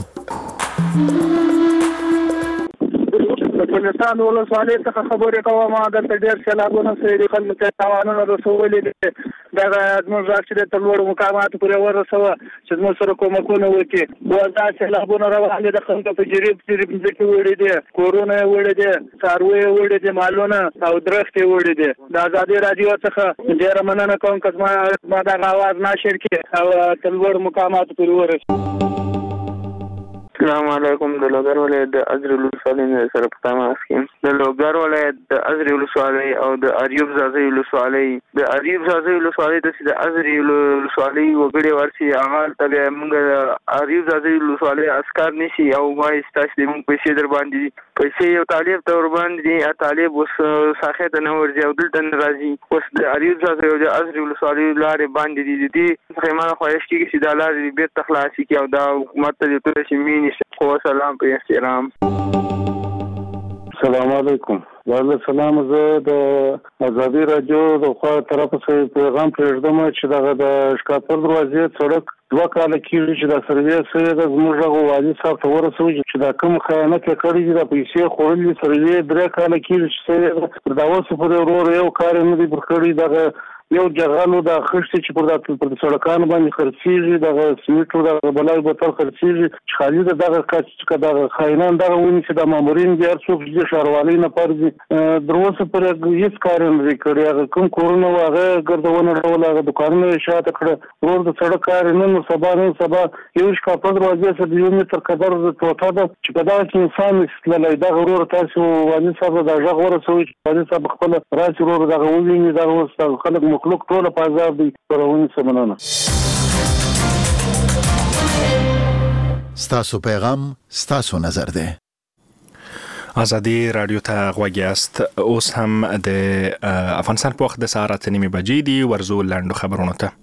افغانستان ولسوالۍ څخه خبرې کوم. دلته ډېر سیلابونه سوي دي، خلکو ته تاوانونه رسولي دي. دغه زموږ غږ چې تر لوړو مقاماتو پورې ورسوه چې زموږ سره کومکونه وکړي. دا سیلابونه روان دي، د خلکو په جریب جریب ځمکې وړي دي، کورونه یې وړي دي، څاروي یې وړي دي، مالونه او درخت یې وړي دي. د ازادي راډیو څخه ډېره مننه کوم که زما دغه اواز ناشر کړي او تر لوړو مقاماتو پورې ورسوي. السلام علیکم. د لوګر ولایت د ازرې ولسوالۍ سره په تماس کې د لوګر ولایت د ازرې ولسوالۍ او د اریوب ځاځي ولسوالۍ د اریوب ځاځي ولسوالۍ د ازرې ولسوالۍ وګړي ورسي هغه ته موږ د اریوب ځاځي ولسوالۍ اسکار نشي او وایي تاسو د موږ پیسې در باندې پیسې یو طالب ته ور باندې طالب اوس ساخه ته نه ورځي او دلته راځي. اوس د اریوب ځاځي او د ازرې ولسوالۍ لارې باندې دي دي خیمه خواهش کیږي چې د لارې بیرته خلاصي کی او د حکومت ته ته چې مين او سلام په احترام. السلام علیکم. وعلیکم السلام. زه د ازادي رادیو د خوا طرف څخه پیغام پرېږدم چې دغه د شکاپور دروازې سړک دوه کاله کېږي چې د سروې سره د زموږ غو والي صاحب ته ورسوي چې دا کوم خیانت کړی دی د پیسې خورلې سروې درې کاله کېږي چې پر دا اوس پر ورور یو کار نه دی پر کړی دغه یو جغالو د خشتي چې پر د پر سړکانو باندې خرڅيږي د سمیټو د بلای بوتل خرڅيږي چې خالي دغه کاڅ چې دغه خاينان دغه ونی چې د مامورین دي ارڅوک چې شهروالۍ نه پرځي دروسه پر هیڅ کار نه کوي. هغه کوم کورونه واغه ګرځونه ډول هغه دکانونه شاته کړه ورور د سړک کار نه نو سبا نه سبا یو شکاپور دروازې سره یو متر قدر د ټوټه ده چې په دا کې انسان استلای دا ورور تاسو وانی صاحب د ژغ ورسوي وانی صاحب خپل راځي ورور دغه ویني دا اوس خلک مخلوق ټول په عذاب دي پرونی سمنانه. ستاسو پیغام ستاسو نظر ده. ازادي رادیو ته غوږی است. اوس هم د افغانستان په وخت د سهار اته نیمې بجې دي. ورزو لاندو خبرونو ته.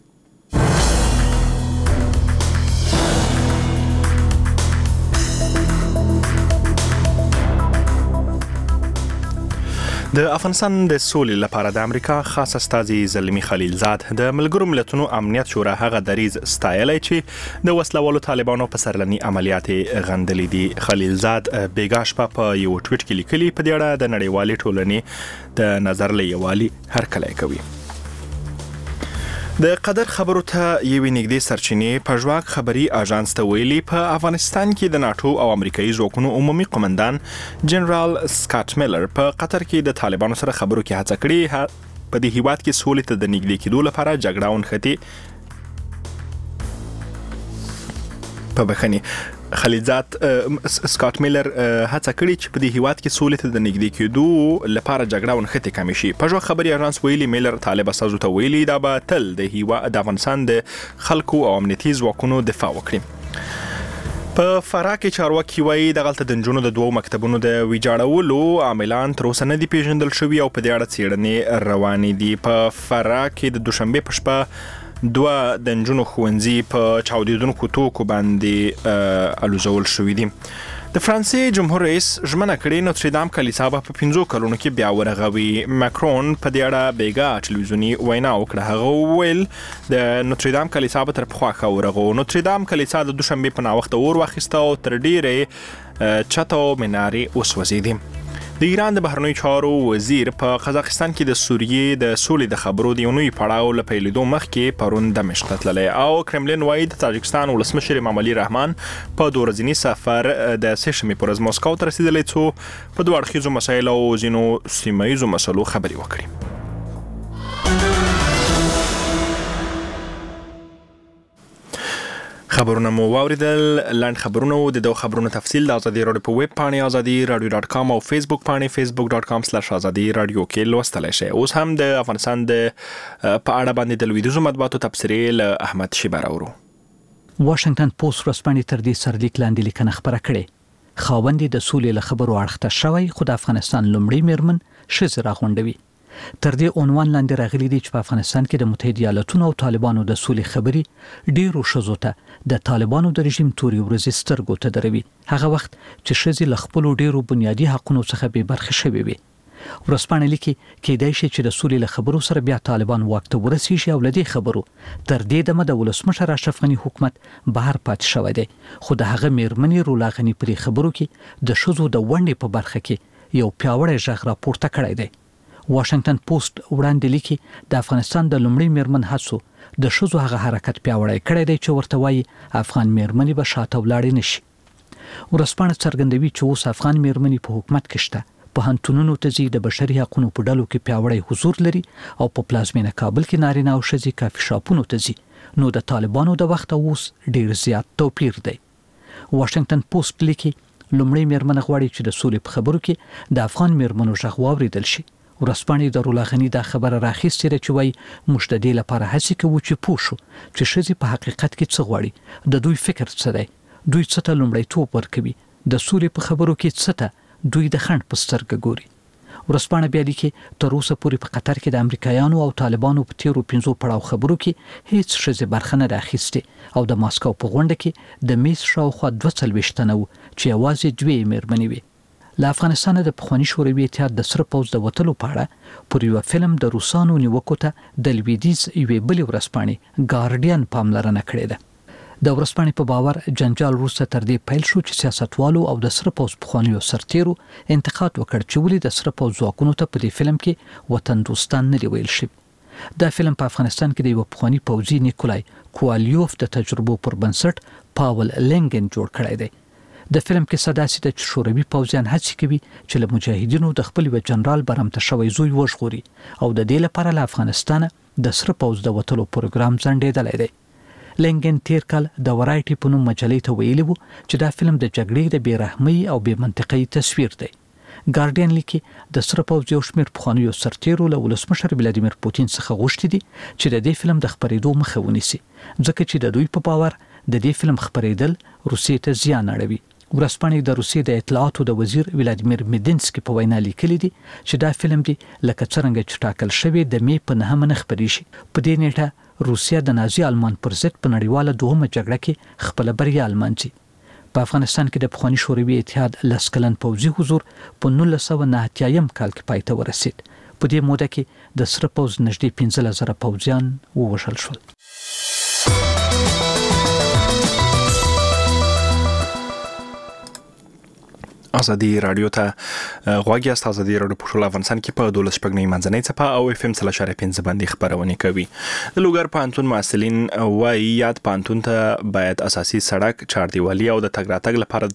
د افغانستان د سولې لپاره د امریکا خاص استازي زلمی خلیلزاد د ملګرو ملتونو امنیت شورا هغه دریز ستایلی چې د وسلوالو طالبانو په سرلني عملیات غندلي دي. خلیلزاد بیګا شپه په یو ټویټ کې لیکلي په دې اړه د نړیوالې ټولنې د نظر له یوالي هرکلی کوي. د قدر خبرو ته یوې نږدې سرچینې په ژواک خبري اژانس ته ویلي په افغانستان کې د ناتو او امریکایي ځواکونو عمومي قومندان جنرال سکاټ میلر په قطر کې د طالبانو سره خبرو کې هڅه کړې په دې هیواد کې سولې ته د نږدې کېدو لپاره جګړه ونښتي. په بخني خلیلزاد سکاټ میلر هڅه کړې چې په دې هیواد کې سولې ته د نږدې کېدو لپاره جګړه ونښتي کم شي. په ژوند خبري اژانس ویلي میلر طالب استازو ته ویلي دا به تل د هیواد د افغانستان د خلکو او امنیتي ځواکونو دفاع وکړي. په فراه کې چارواکي وایي د غلطه د نجونو د دوو مکتبونو د ویجاړولو عاملان تر اوسه نه دي پیژندل شوي او په دې اړه څېړنې روانې دي. په فراه کې د دوشنبه په شپه دوه د نجونو ښوونځي په چاودېدونکو توکو باندې الوزول شوي دي. د فرانسې جمهور رئیس ژمنه کړې نوتردام کلیسا به په پنځو کلونو کې بیا ورغوي. ماکرون په دې اړه بیګا ټلویزیوني وینا وکړه. هغه وویل د نوتردام کلیسا به تر پخوا ښه ورغو. نوتردام کلیسا د دوشنبې په ناوخته اور واخیسته او تر ډېرې چته او منارې وسوځېدې. د ایران د بهرنیو چارو وزیر په قزاقستان کې د سوریې د سولې د خبرو د یو نوي پړاو له پیلېدو مخکې پرون دمشق ته تللی او کرملین وایي د تاجکستان ولسمشر امامعلي رحمان په دوه ورځني سفر د سه شنبې په ورځ موسکو ته رسېدلی څو په دوه اړخیزو مسایلو او ځینو سیمه ییزو مسلو خبرې وکړي. خبرونه مو واوریدل. لاند خبرونه او د دوه خبرونو تفصیل د ازادي رادیو په ویب پاڼې ازادي رادیو ډاټ کام او فیسبوک پاڼې فیسبوک ډاټ کام سلاش ازادي رادیو کې لوستلی شئ. اوس هم د افغانستان د په اړه باندې د لویدیځو مطبوعاتو تبصرې له احمد شیبه راوړو. واشنگټن پوسټ ورځپاڼې تر دې سرلیک لاندې لیکنه خبره کړې. خاوند د سولې له خبرو اړخته شوی خو د افغانستان لومړی میرمن ښځې راغونډوي. تر دې عنوان لاندې راغلي دي چې په افغانستان کې د متحده ایالاتونو او طالبانو د سولې خبرې ډیرو ښځو ته د طالبانو د رژیم تورې ورځې سترګو ته دروي، هغه وخت چې ښځې له خپلو ډیرو بنیادي حقونو څخه بې برخې شوې وي. ورځپاڼه لیکي کېدای شي چې د سولې له خبرو سره بیا طالبان واک ته ورسیږي او له دې خبرو تر دې دمه د ولسمشر اشرف غني حکومت بهر پاتې شوی دی، خو د هغه میرمنې رولا غني پرې خبرو کې د ښځو د ونډې په برخه کې یو پیاوړی غږ راپورته کړی دی. واشنگټن پوسټ وړاندې لیکي د افغانستان د لومړي میرمن هڅو د ښځو هغه حرکت پیاوړی کړی دی چې ورته وایي افغان میرمنې به شاته ولاړې نشي. ورځپاڼه څرګندوي چې اوس افغان میرمنې په حکومت کې شته، پوهنتونونو ته ځي، د بشري حقونو په ډلو کې پیاوړی حضور لري او په پلازمینه کابل کې نارینه او ښځې کافي شاپونو ته ځي، نو د طالبانو د وخت اوس ډیر زیات توپیر دی. واشنگټن پوسټ لیکي لومړی میرمن غواړي چې د سولې په خبرو کې د افغان میرمنو غږ واوریدل شي. ورځپاڼې دارالله غني دا خبره راخیستې ده چې وایي موږ د دې لپاره هڅې کوو چې پوه شو چې ښځې په حقیقت کې څه غواړي، د دوی فکر څه دی، دوی څه ته لومړیتوب ورکوي، د سولې په خبرو کې څه ته دوی د خنډ په سترګه ګوري. ورځپاڼه بیا لیکي تر اوسه پورې په قطر کې د امریکایانو او طالبانو په تیرو پنځو پړاو خبرو کې هیڅ ښځې برخه نه ده اخیستې او د ماسکو په غونډه کې د میز شاوخوا دوه څلوېښت تنه وو چې یوازې دوې میرمنې وې. له افغانستانه د پخواني شوروي اتحاد د سره پوځ د وتلو په اړه پر یو فلم د روسانو نیوکو ته د لویدیځ یوې بلې ورځپاڼې ګارډین پاملرنه کړې ده. د ورځپاڼې په باور جنجال وروسته تر دې پیل شو چې سیاستوالو او د سره پوځ پخوانیو سرتیرو انتقاد وکړ چې ولې د سره پوځ ځواکونو ته په دې فلم کې وطن دوستان نه دی ویل شوي. دا فلم په افغانستان کې د یو پخواني پوځي نیکولای کووالیوف د تجربو پر بنسټ پاول لنګن جوړ کړی دی. د فلم کې صداسي د شوروي پوځیان هڅه کوي چې له مجاهدینو د خپل و جنرال برمته شوی زوی وژغوري او د دې لپاره له افغانستانه د سره پوځ د وټلو پروګرام ځنډېدلی دی. لنګن تیر کال د ورایټي په نوم مجلې ته ویلي وو چې دا فلم د جګړې د بېرحمۍ او بې منطقۍ تصویر دی. ګارډین لیکي د سره پوځ یو شمېر پخوانیو سرتیرو له ولسمشر ولادیمیر پوتین څخه غوښتي دي چې د دې فلم د خپرېدو مخه ونیسي ځکه چې د دوی په باور د دې فلم خپرېدل روسیې ته زیان اړوي. ورځپاڼې د روسیې د اطلاعاتو د وزیر ولادیمیر میدینسکي په وینا لیکلي دي چې دا فلم دی لکه څرنګه چې ټاکل شوی د می په نهمه نه خپرې شي. په دې نیټه روسیه د نازي آلمان پر ضد په نړیواله دوهمه جګړه کې خپل بریا لمانځي. په افغانستان کې د پخواني شوروي اتحاد لس کلن پوځي حضور په نولس سوه نهه اتیایم کال کې پای ته ورسید. په دې موده کې د سره پوځ نږدې پنځلس زره پوځیان ووژل شول. ازادي رادیو ته غواړي است ازادي رادیو په ټول افغانستان کې په دولس شپږنۍ منځنۍ څپه او اف ام څلور اشاریه پنځه باندې خبرونه کوي. د لوګر پوهنتون مسؤلین وايي یاد پوهنتون ته باید اساسي سړک چاردیوالي او د تګ راتګ لپاره د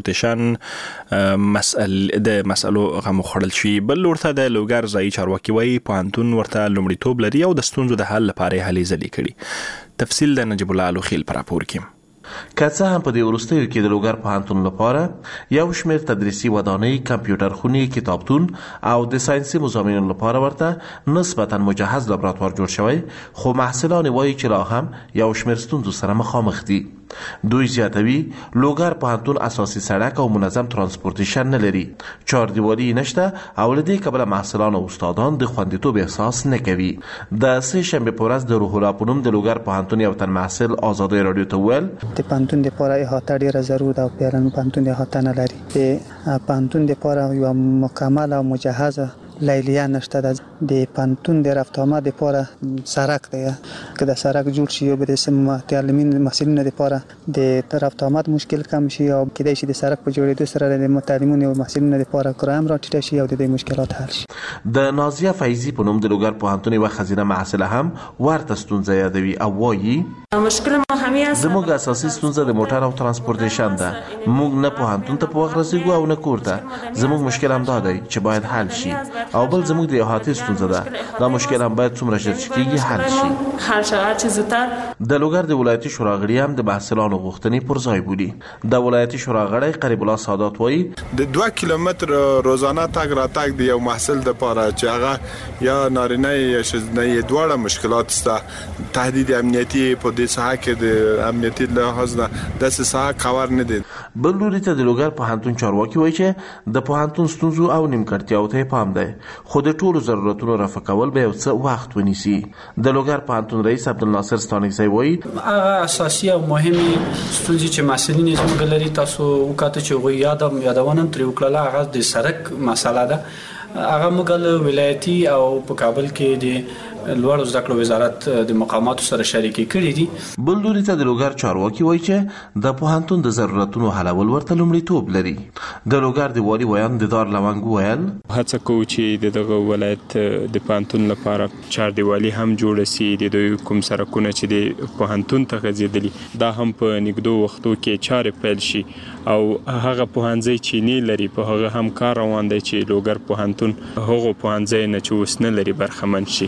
ترانسپورټیشن مسل د مسلو غو خړل شي. بل ورته د لوګر ځای چارواکي وايي پوهنتون ورته لومړیتوب لري او د ستونزو د حل لپاره هلې ځلې کړي. تفصیل د نجیب الله الوخیل پر راپور کې. که څه هم په دې وروستیو کې د لوګر پوهنتون لپاره یو شمېر تدریسي ودانۍ، کمپیوټر خونې، کتابتون او د ساینسي مضامینو لپاره ورته نسبتا مجهز لابراتوار جوړ شوی، خو محصلان وایي چې لا هم یو شمېر ستونزو سره مخامخ دي. دوی زیاتوي لوګر پوهنتون اساسي سړک او منظم ترانسپورټیشن نه لري، چاردیوالي نشته او له دې کبله محصلان او استادان د خوندیتوب احساس نه کوي. د سه شنبه په ورځ د روح الله په نوم د لوګر پوهنتون یو تن محصل ازادي رادیو ته ویل د پوهنتون لپاره احاطه ډیره ضرور ده او پیرن پوهنتون احاطه نه لري. د پوهنتون لپاره یو مکمل او مجهز لیلیه نشته ده. د پوهنتون د رفت آمد لپاره سړک دی که د سړک جوړ شي او به د تعلیمي محصلینو لپاره د رفت آمد مشکل کم شي او کېدای شي د سړک په جوړېدو سره د متعلمینو او محصلینو لپاره کرایه هم راټیټه شي او د دې مشکلات حل شي. د نازیه فیضي په نوم د لوګر پوهنتون یوه ښځینه محصله هم ورته ستونزه یادوي او وایي مشکل ما همین است. زموږ اساسي ستونزه د موټر او ترانسپورټیشن ده. موږ نه پوهنتون ته په وخت رسیږو او نه کور ته. زموږ مشکل هم دا دی چې باید حل شي. او بل زموږ د احاطې ستونزه ده. دا مشکل هم باید څومره ژر چې کېږي حل شي. حل شود چې زودتر. د لوګر د ولایتي شورا غړي هم د محصلانو غوښتنې پر ځای بولي. د ولایتي شورا غړی قریب الله سادات وایي د دوه کیلومتر روزانه تګ راتګ د یو محصل لپاره چې هغه یا نارینه یا ښځینه دواړه مشکلات شته. تهدید امنیتي په دې ساحه کې د امنیتي لحاظ نه داسې ساحه کور نه دي. بل لوري ته د لوګر پوهنتون چارواکي وایي چې د پوهنتون ستونزو او نیمګړتیاوو ته پام دی، خو د ټولو ضرورتونو رفع کول به یو څه وخت ونیسي. د لوګر پوهنتون رئیس عبدالناصر ستانکزی وایي هغه اساسي او مهمه ستونزې چې محصلین یې زموږ لري تاسو وکړه چې هغوی یادم یادونه ترې وکړله هغه د سړک مسله ده. هغه موږ له ولایتي او په کابل کې د لوړ زده کړو وزارت د مقاماتو سره شریکي کړي دي. بل لوري ته د لوګر چارواکي وایي چې د پوهنتون د ضرورتونو حلول ورته لومړیتوب لري. د لوګر د والي ویان دیدار لونګ ویل هڅه کوو چې دغه ولایت د پوهنتون لپاره چاردیوالي هم جوړ شي. د دوی کوم سړکونه چې د پوهنتون ته غځېدلي دا هم په نږدو وختو کې چارې پیل شي او هغه پوهنځی چې نه لري په هغه هم کار روان دی چې لوګر پوهنتون هغه پوهنځی نه چې اوس نه لري برخمن شي.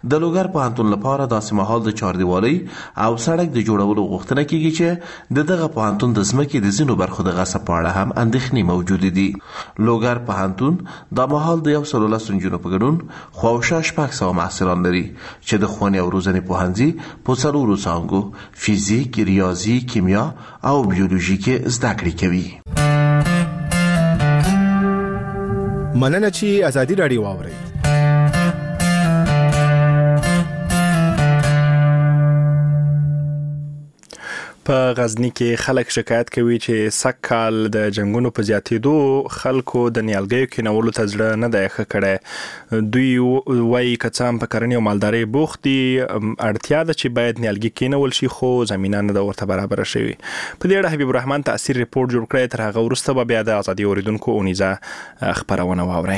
د لوګر پوهنتون لپاره داسې مهال د چاردیوالۍ او سړک د جوړولو غوښتنه کیږي چې د دغه پوهنتون د ځمکې د ځینو برخو د غصب په اړه هم اندېښنې موجودې دي. لوګر پوهنتون دا مهال د یو سل لس نجونو په ګډون خواوشا شپږ سوه محصلان لري چې د ښوونې او روزنې پوهنځي په څلورو څانګو فیزیک، ریاضي، کیمیا او بیولوژي کې زده کړې کوي. مننه چې ازادي راډیو واورئ. په غزنی کې خلک شکایت کوي چې سږ کال د جنگونو په زیاتېدو خلکو د نیالګیو کینولو ته زړه نه دی ښه کړی. دوی وایي که څه هم په کرنې او مالدارۍ بوخت دي، اړتیا ده چې باید نیالګي کینول شي، خو زمینه نه ده ورته برابره شوې. په دې اړه حبیب الرحمن تاثیر ریپورت جوړ کړی. تر هغه وروسته به بیا د ازادي اوریدونکو اونیزه خپرونه واورئ.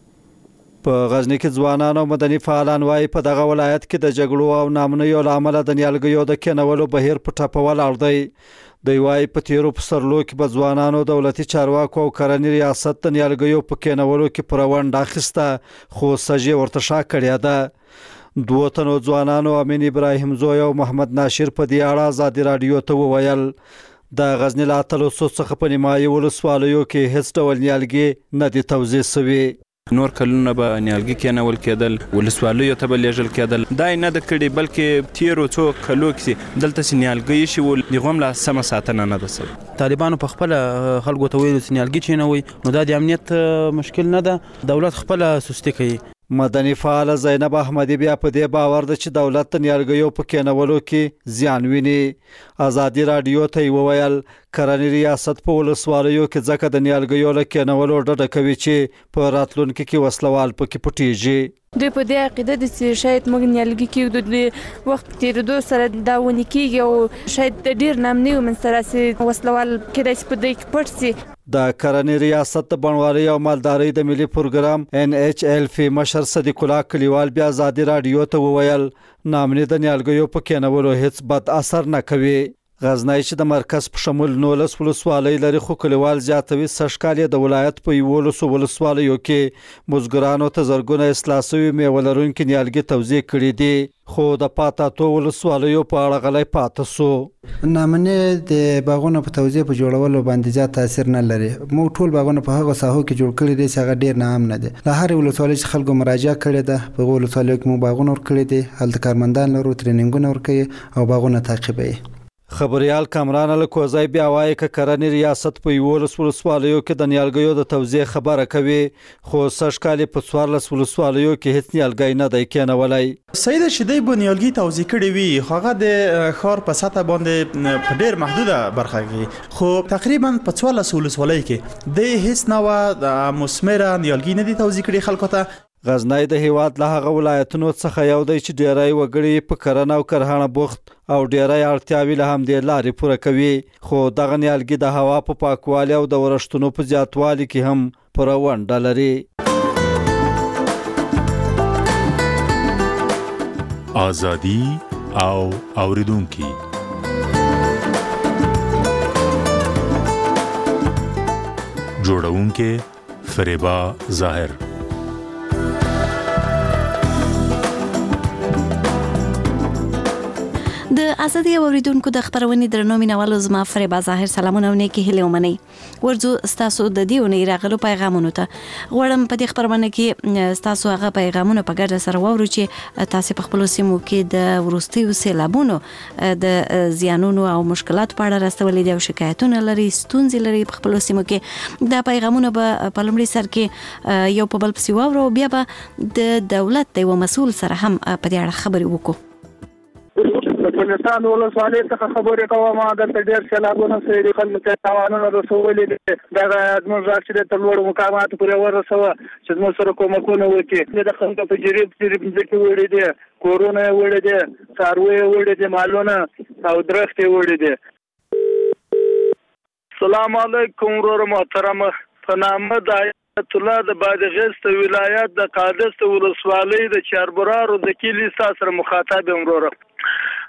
په غزنی کې ځوانان او مدني فعالان وایي په دغه ولایت کې د جګړو او نامنیو له امله د نیالګیو د کینولو بهیر په ټپه ولاړ دی. دوی وایي په تیرو پسرلو کې به ځوانانو دولتي چارواکو او کرنې ریاست د نیالګیو په کینولو کې پوره ونډه اخیسته، خو سږ ورته شا کړې ده. دوه تنو ځوانانو امین ابراهیم زوی او محمد ناشر په دې اړه ازادي راډیو ته وویل د غزنی له اتلو څخه په نیمایي ولسوالیو کې هیڅ ډول نیالګي نه دي توزیع شوي. نور کلونه به نیالګي کېنول کېدل، ولسوالیو ته به لیږل کېدل. دا یې نه ده کړې، بلکې تیرو څو کلو کې دلته چې نیالګي شول د هغو هم لا سمه ساتنه نه ده سوې. طالبانو په خپله خلکو ته ویلو چې نیالګي کېنوئ، نو دا د امنیت مشکل نه ده، دولت خپله سستي کوي. مدني فعال زینب احمدی بیا په دې باور ده چې دولت د نیالګیو په کېنولو کې زیان ویني. ازادي راډیو ته وویل کرنې ریاست په ولسوالیو کې ځکه د نیالګیو له کېنولو ډډه کوي چې په راتلونکي کې وسلوال پکې پټیږي. دوی په دې عقیده دي چې شاید موږ نیالګي کېږدو، د وخت تېرېدو سره دا ونې کېږي او شاید د ډېر نامني ومنځته راسي، وسلوال کېدای شي په دې کې پټ سي. د کرنې ریاست د بڼوالۍ او مالدارۍ د ملي پروګرام ان ایچ ایل فی مشر صدیق الله کلیوال بیا ازادي راډیو ته وویل نامني د نیالګیو په کېنولو هیڅ بد اثر نه کوي. غزنی چې د مرکز په شمول نولس ولسوالۍ لري، خو کلیوال زیاتوي سږ کال یې د ولایت په یولسو ولسوالیو کې بزګرانو ته زرګونه اصلاح شوي میوه لرونکي نیالګي توزیع کړي دي، خو د پاته اتو ولسوالیو په اړه غلی پاته سو. نامني د باغونو په توزیع په جوړولو باندې زیات تاثیر نه لري. موږ ټول باغونه په هغو ساحو کې جوړ کړي دي چې هغه ډېر ناام نه دي. له هرې ولسوالۍ چې خلکو مراجعه کړې ده، په هغو ولسوالیو کې موږ باغونه ورکړي دي، هلته کارمندان لرو، ترینینګونه ورکوي او باغونه تعقیبوي. خبریال کامران الکوزی بیا وایي که کرنې ریاست په یولس ولسوالیو کې د نیالګیو د توزیع خبره کوي، خو سږ کال په څوارلس ولسوالیو کې هیڅ نیالګی نه دی کېنولی. صحیح ده چې دوی به نیالګي توزیع کړي وي، خو هغه د ښار په سطحه باندې په ډېر محدوده برخه کې، خو تقریبا په څوارلس ولسوالیو کې دوی هیڅ نوع د مثمره نیالګي نه دي توزیع کړي خلکو ته. غزنی د هیواد له هغه ولایتونو څخه یو دی چې ډیری وګړي په کرنه او کرهڼه بوخت او ډیری اړتیاوې له همدې لارې پوره کوي، خو دغه نیالګي د هوا په پاکوالي او د ورښتونو په زیاتوالي کې هم پوره ونډه لري. ازادي او اوریدونکي جوړونکي فریبا ظاهر. د ازادي اوریدونکو د خبرونې درنو مینوالو زما فریبا ظاهر سلامونه او نیکی هیله ومنئ. ورځو ستاسو د دې اونۍ راغلو پیغامونو ته غواړم په دې خبرونه کې ستاسو هغه پیغامونه په ګډه سره واورو چې تاسو په خپل سیمو کې د وروستیو سیلابونو د زیانونو او مشکلاتو په اړه راستولې دي او شکایتونه لري، ستونزې لري په خپل سیمو کې. دا پیغامونه به په لومړي سر کې یو په بل پسې واورو، بیا به د دولت د یو مسؤل سره هم په دې اړه خبرې وکړو. د افغانستان ولسوالۍ څخه خبرې کوم. دلته ډېر سیلابونه شوي دي، خلکو ته تاوانونه رسولي دي. دغه زموږ غږ چې دی تر لوړو مقاماتو پورې ورسوه چې زموږ سره کومکونه وکړي. د خلکو په جریب جریب ځمکې وړي دي، کورونه یې وړي دي، څاروي یې وړي دي، مالونه او درخت یې وړي دي. السلام علیکم ورور محترم. په نامه د آیت الله د بادغیس ولایت د قادس ولسوالۍ د چاربرارو د کلي سره مخاطب یم وروره.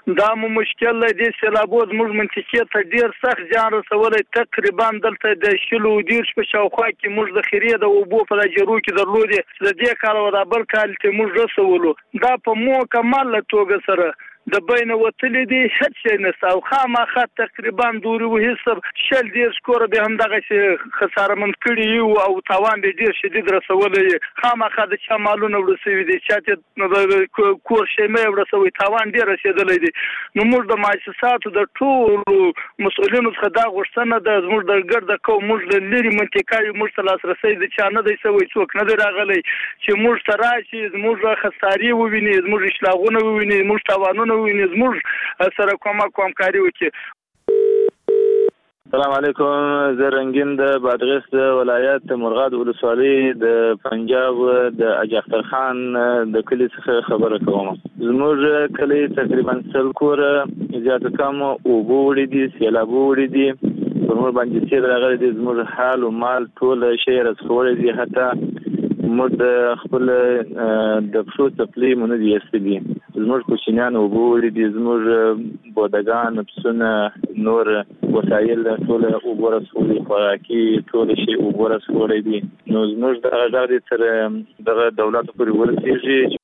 دا مو مشکل دی د سیلابو زموږ منطقې ته ډیر سخت زیان رسولی. تقریبا دلته د شلو دیرش په شاوخوا کې موږ د خیرې د اوبو په جرو کې درلودې د دې کال او د بل کال ته موږ رسولو. دا په مکمل توګه سره د بین وتلې دي هیڅ شي نشته او خامخا تقریبا دوري و حساب شل ډیر سکور به هم دغه خساره مند کړي یو او تاوان به ډیر شدید رسولې. خامخا د چا مالونه ورسوي دي چې د کور شي مې ورسوي تاوان ډیر رسیدلې دي. نو موږ د مؤسساتو د ټولو مسؤلینو څخه دا غوښتنه ده زموږ د ګرد قوم موږ د لری منطقې موږ ته لاسرسي د چا نه دی سوي څوک نه دی راغلی چې موږ ته راشي زموږ خساري وویني زموږ اشلاغونه وویني زموږ تاوانونه ویني زموږ سره کومه کومکاري وکړي. السلام علیکم. زه رنگین د بادغیس د ولایت مرغاد ولسوالۍ د پنجاب د اجي اختر خان د کلي څخه خبره کوم. زموږ کلی تقریبا سل کور زیاته کم اوبه وړي دي سیلابو وړي دي پر موږ باندې سیل راغلی دي. زموږ حال او مال ټول شی رسخوړی دي حتی موږ د خپل د پښو څپلۍ مو نه دي ایستلي. زموږ کوچنیان اوبه وړي دي زموږ بودګان پسونه نور وسایل ټول اوبه رسولي خوراکي ټول شی اوبه رسولي دي. نو زموږ دغه غږ دې سره دغه دولت پورې ورسېږي.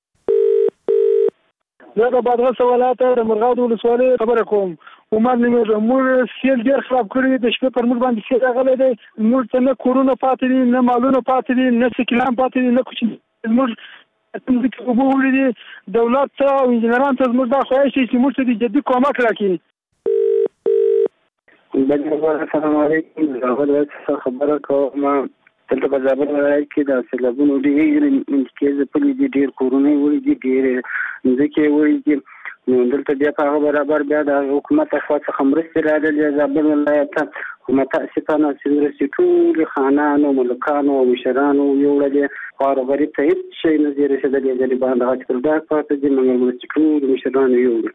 زه د بادغیس ولایت د مرغاد ولسوالۍ خبره کوم. عمر نیمه موږ سیل ډیر خراب کړی د شپې پر موږ باندې سیل راغلی دی. موږ ته نه کورونه پاتې دي نه مالونه پاتې دي نه سکلان پاتې دي نه کوچني موږ ته اوبه وړي دي. دولت ته او انجینرانو ته زموږ دا خواهش دی چې موږ ته د جدي کومک راکړي. السلام علیکم. زه د خبره کوم. دلته په زابل ولایت کې د سیلابونو ډېرې منطقې ځپلې دي ډېر کورونه وړي دي ډېرې ځمکې وړي دي. نو دلته بیا په هغه برابر بیا د حکومت خوا څخه مرستې راغلې زابل ولایت ته. خو متاسفانه چې مرستې ټولې خانانو ملکانو او مشرانو یوړلې خو غریب ته هېڅ شی نه دي رسېدلی. غریبان دغه چې پر ډاک پاتې دي مګر مرستې ټولې مشرانو یوړي.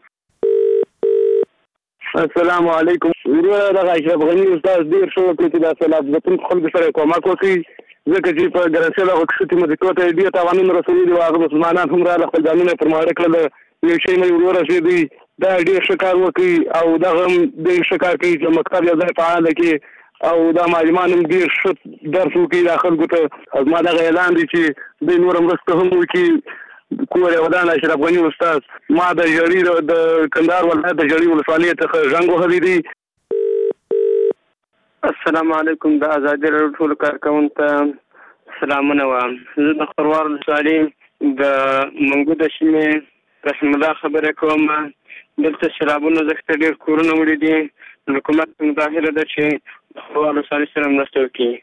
السلام علیکم. وروره دغه اشرف غني استاد ډېر ښه وکړي چې دا سیلاب ځپونکو خلکو سره کومک وکړي ځکه چې په ګرسېل هغه کښتې مځکو ته یې ډېر تاوانونه رسولي دي او هغه مسلمانان هم راغله خپل ځانونه پر ماړه کړل. یو شی نه ورور رسېدی دا ډېر ښه کار وکړي او دغه هم ډېر ښه کار کوي چې مکتب یو ځای فعاله کړي او دا معلمان هم ډېر ښه درس وکړي دا خلکو ته. زما دغه اعلان دی چې دوی نوره مرسته هم وکړي. کور یې ودان اشرف غني استاد. ما د ژړي د کندهار ولایت د ژړي ولسوالۍ څخه زنګ وهلی دی. السلام علیکم. د ازادي راډیو ټولو کارکوونکو ته سلامونه وایم. زه د خروار ولسوالۍ د منګو د سیمې رحم الله خبره کوم. دلته سیلابونو ځکه ډېر کورونه وړي دي. حکومت متاهله ده چې د خروار ولسوالۍ سره مرسته وکړي.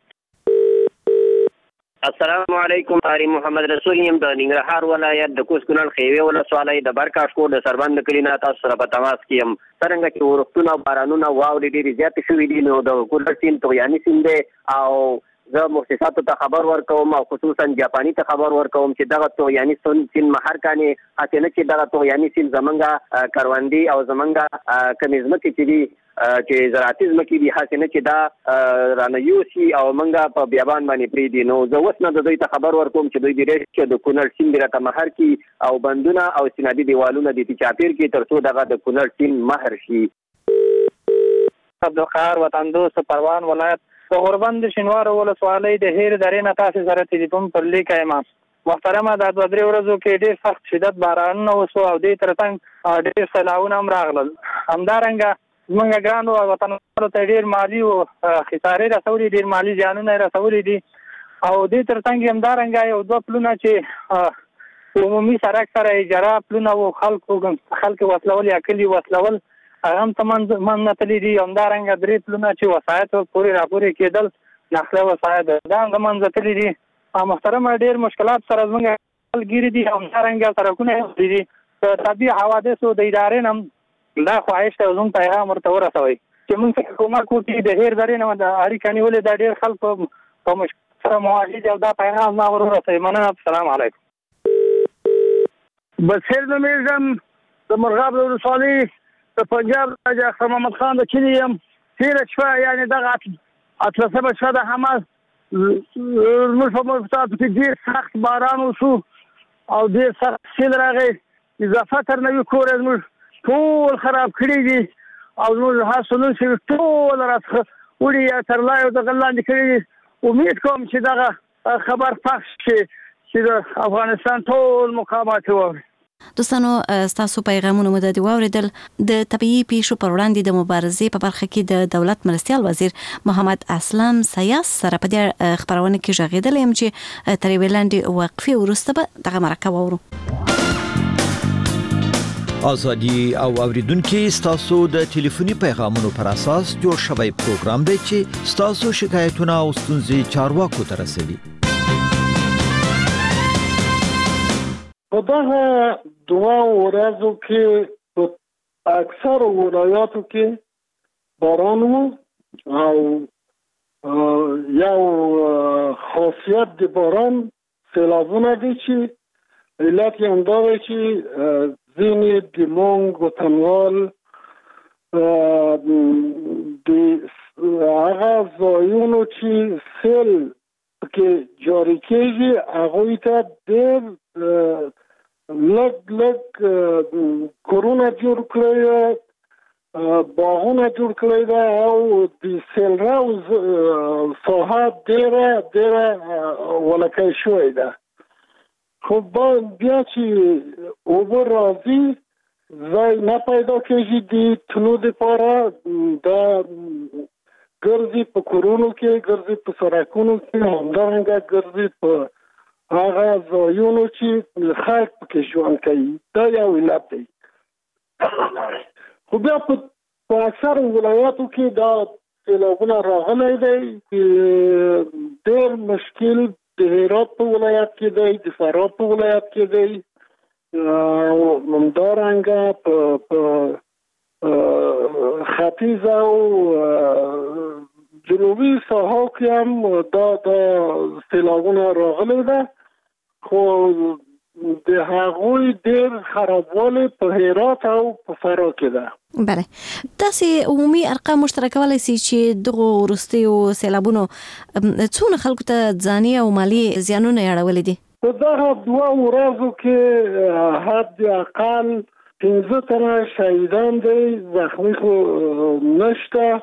السلام علیکم. اری محمد رسول یم د ننګرهار ولایت د کوز کونړ خیوې ولسوالۍ د برکاشکو د سربند کلی نه تاسو سره په تماس کې یم. څرنګه چې ورښتونه او بارانونه واورې ډېرې زیاتې شوي دي نو د کونړ سیند طغیاني سیند دی او زه مؤسساتو ته خبر ورکوم او خصوصا جاپاني ته خبر ورکوم چې دغه طغیاني سیند مهر کانې هسې نه چې دغه طغیاني سیند زمونږ کروندې او زمونږ کمې ځمکې چې دي چې زراعتي ځمکې دي هسې نه چې دا رانه یوسي او موږ په بیابان باندې پرېږدي. نو زه اوس نه د دوی ته خبر ورکوم چې دوی دې راشي د کونړ سیند راته مهر کړي او بندونه او سینادي دیوالونه دې چاپېر کړي تر څو دغه د کونړ سیند مهر شي. عبدالخیر وطن دوست پروان ولایت د غوربند شینوار ولسوالۍ د هیر درې نه تاسې سره ټلیفون پر لیکه یم. محترمه دا دوه درې ورځو کې ډېر سخت شدت بارانونه وشو او دې تر څنګ ډېر سیلابونه هم راغلل. همدارنګه زمونږ ګرانو وطنوالو ته ډېر مالي خسارې رسولي ډېر مالي زیانونه یې رسولي دي او دې تر څنګ یې همدارنګه یو دوه پلونه چې عمومي سړک سره اجاره پلونه وو خلکو خلک وسلول یا کلي وسلول هغه هم ته منتلي دي. همدارنګه درې پلونه چې وسایط پورې راپورې کېدل نقله وسایط دا هم منځتلي دي. محترمه ډېر مشکلات سره زموږ ملګري دي. همدارنګه سړکونه یې دي. د طبیعي حوادثو د ادارې نه دا خواهش ته زموږ پیغام ورته ورسوئ چې موږ څخه کومک وکړي. د هیر درې نه د اړیکه نیولې دا ډېر خلک په مشکل سره مواجه دي او دا پیغام ما ور ورسوئ. مننه. السلام علیکم. بصیر نومیږم د مرغاب ولسوالۍ د پنجاب د اختر محمد خان د کلي یم. تېره شپه یعنې دغه اتلسمه شپه د حمل زموږ په ملکتاتو کې ډېر سخت باران وشو او ډېر سخت سیل راغی. اضافه تر نوي کور یې زموږ ټول خراب کړی دي او نور حاصلونه چې ټول راڅخه وړي تر لایو د غلاندې کړی دي. امید کوم چې دغه خبر پخش شي چې د افغانستان ټول مقامات واوري. دوستانو ستاسو پیغامونه مو د واوریدل. د طبيعي پیښو پر وړاندې د مبارزې په برخه کې د دولت مرستيال وزیر محمد اسلام سیاس سره په دې خبرونه کې ژغېدل يم چې تر ویلاندې وقفي ورسته به دغه مرکه وورو. ازادي او اوریدونکو ستاسو د ټلیفوني پیغامونو پر اساس جوړ شوی پروګرام دی چې ستاسو شکایتونه او ستونزې چارواکو ته رسوي. په دغه دوه ورځو کې په اکثر ولایاتو کې باران و او یو خاصیت د باران سیلابونه دي چې علت یې همدا دی چې ځینې د مونږ وطنوال د هغه ځایونو چې سیل کې جاری کېږي هغوی ته ډېر لږ لږ کورونه جوړ کړی باغونه جوړ کړی ده او د سیل راو ساحه ډېره ډېره ولکۍ شوې ده. خو بیا چې اوبه راځي ځای نه پیدا کېږي د تلو دپاره دا ګرځي په کورونو کې ګرځي په سړکونو کې همدارنګه ګرځي په هغه ځایونو چې خلک پکې ژوند کوي. دا یو علت دی. خو بیا په اکثر ولایاتو کې دا سیلابونه راغلی دی. ډېر مشکل د هرات په ولایت کې دی، د فراه په ولایت کې دی، همدارنګه په ختیځ او جنوبي ساحو کې هم دا د سیلابونه راغلی ده. خو د هغوی ډېر خرابوالی په هرات او په فراه کې ده. بله تاسې عمومي ارقام مشترکولی سي چې دغو وروستیو سیلابونو څونه خلکو ته ځاني او مالي زیانونه یې اړولي دي؟ په دغه دوه ورځو کې حد اقل پنځه تنه شهیدان دي، زخمي خو نشته.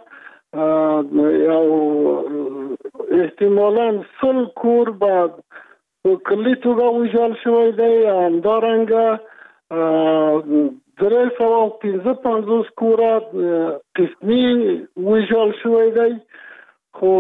یو احتمالاً سل کور به په کلي توګه ویجاړ شوی دی، همدارنګه درې سوه پنځه پنځوس کوره قسمي ویجاړ شوی دی. خو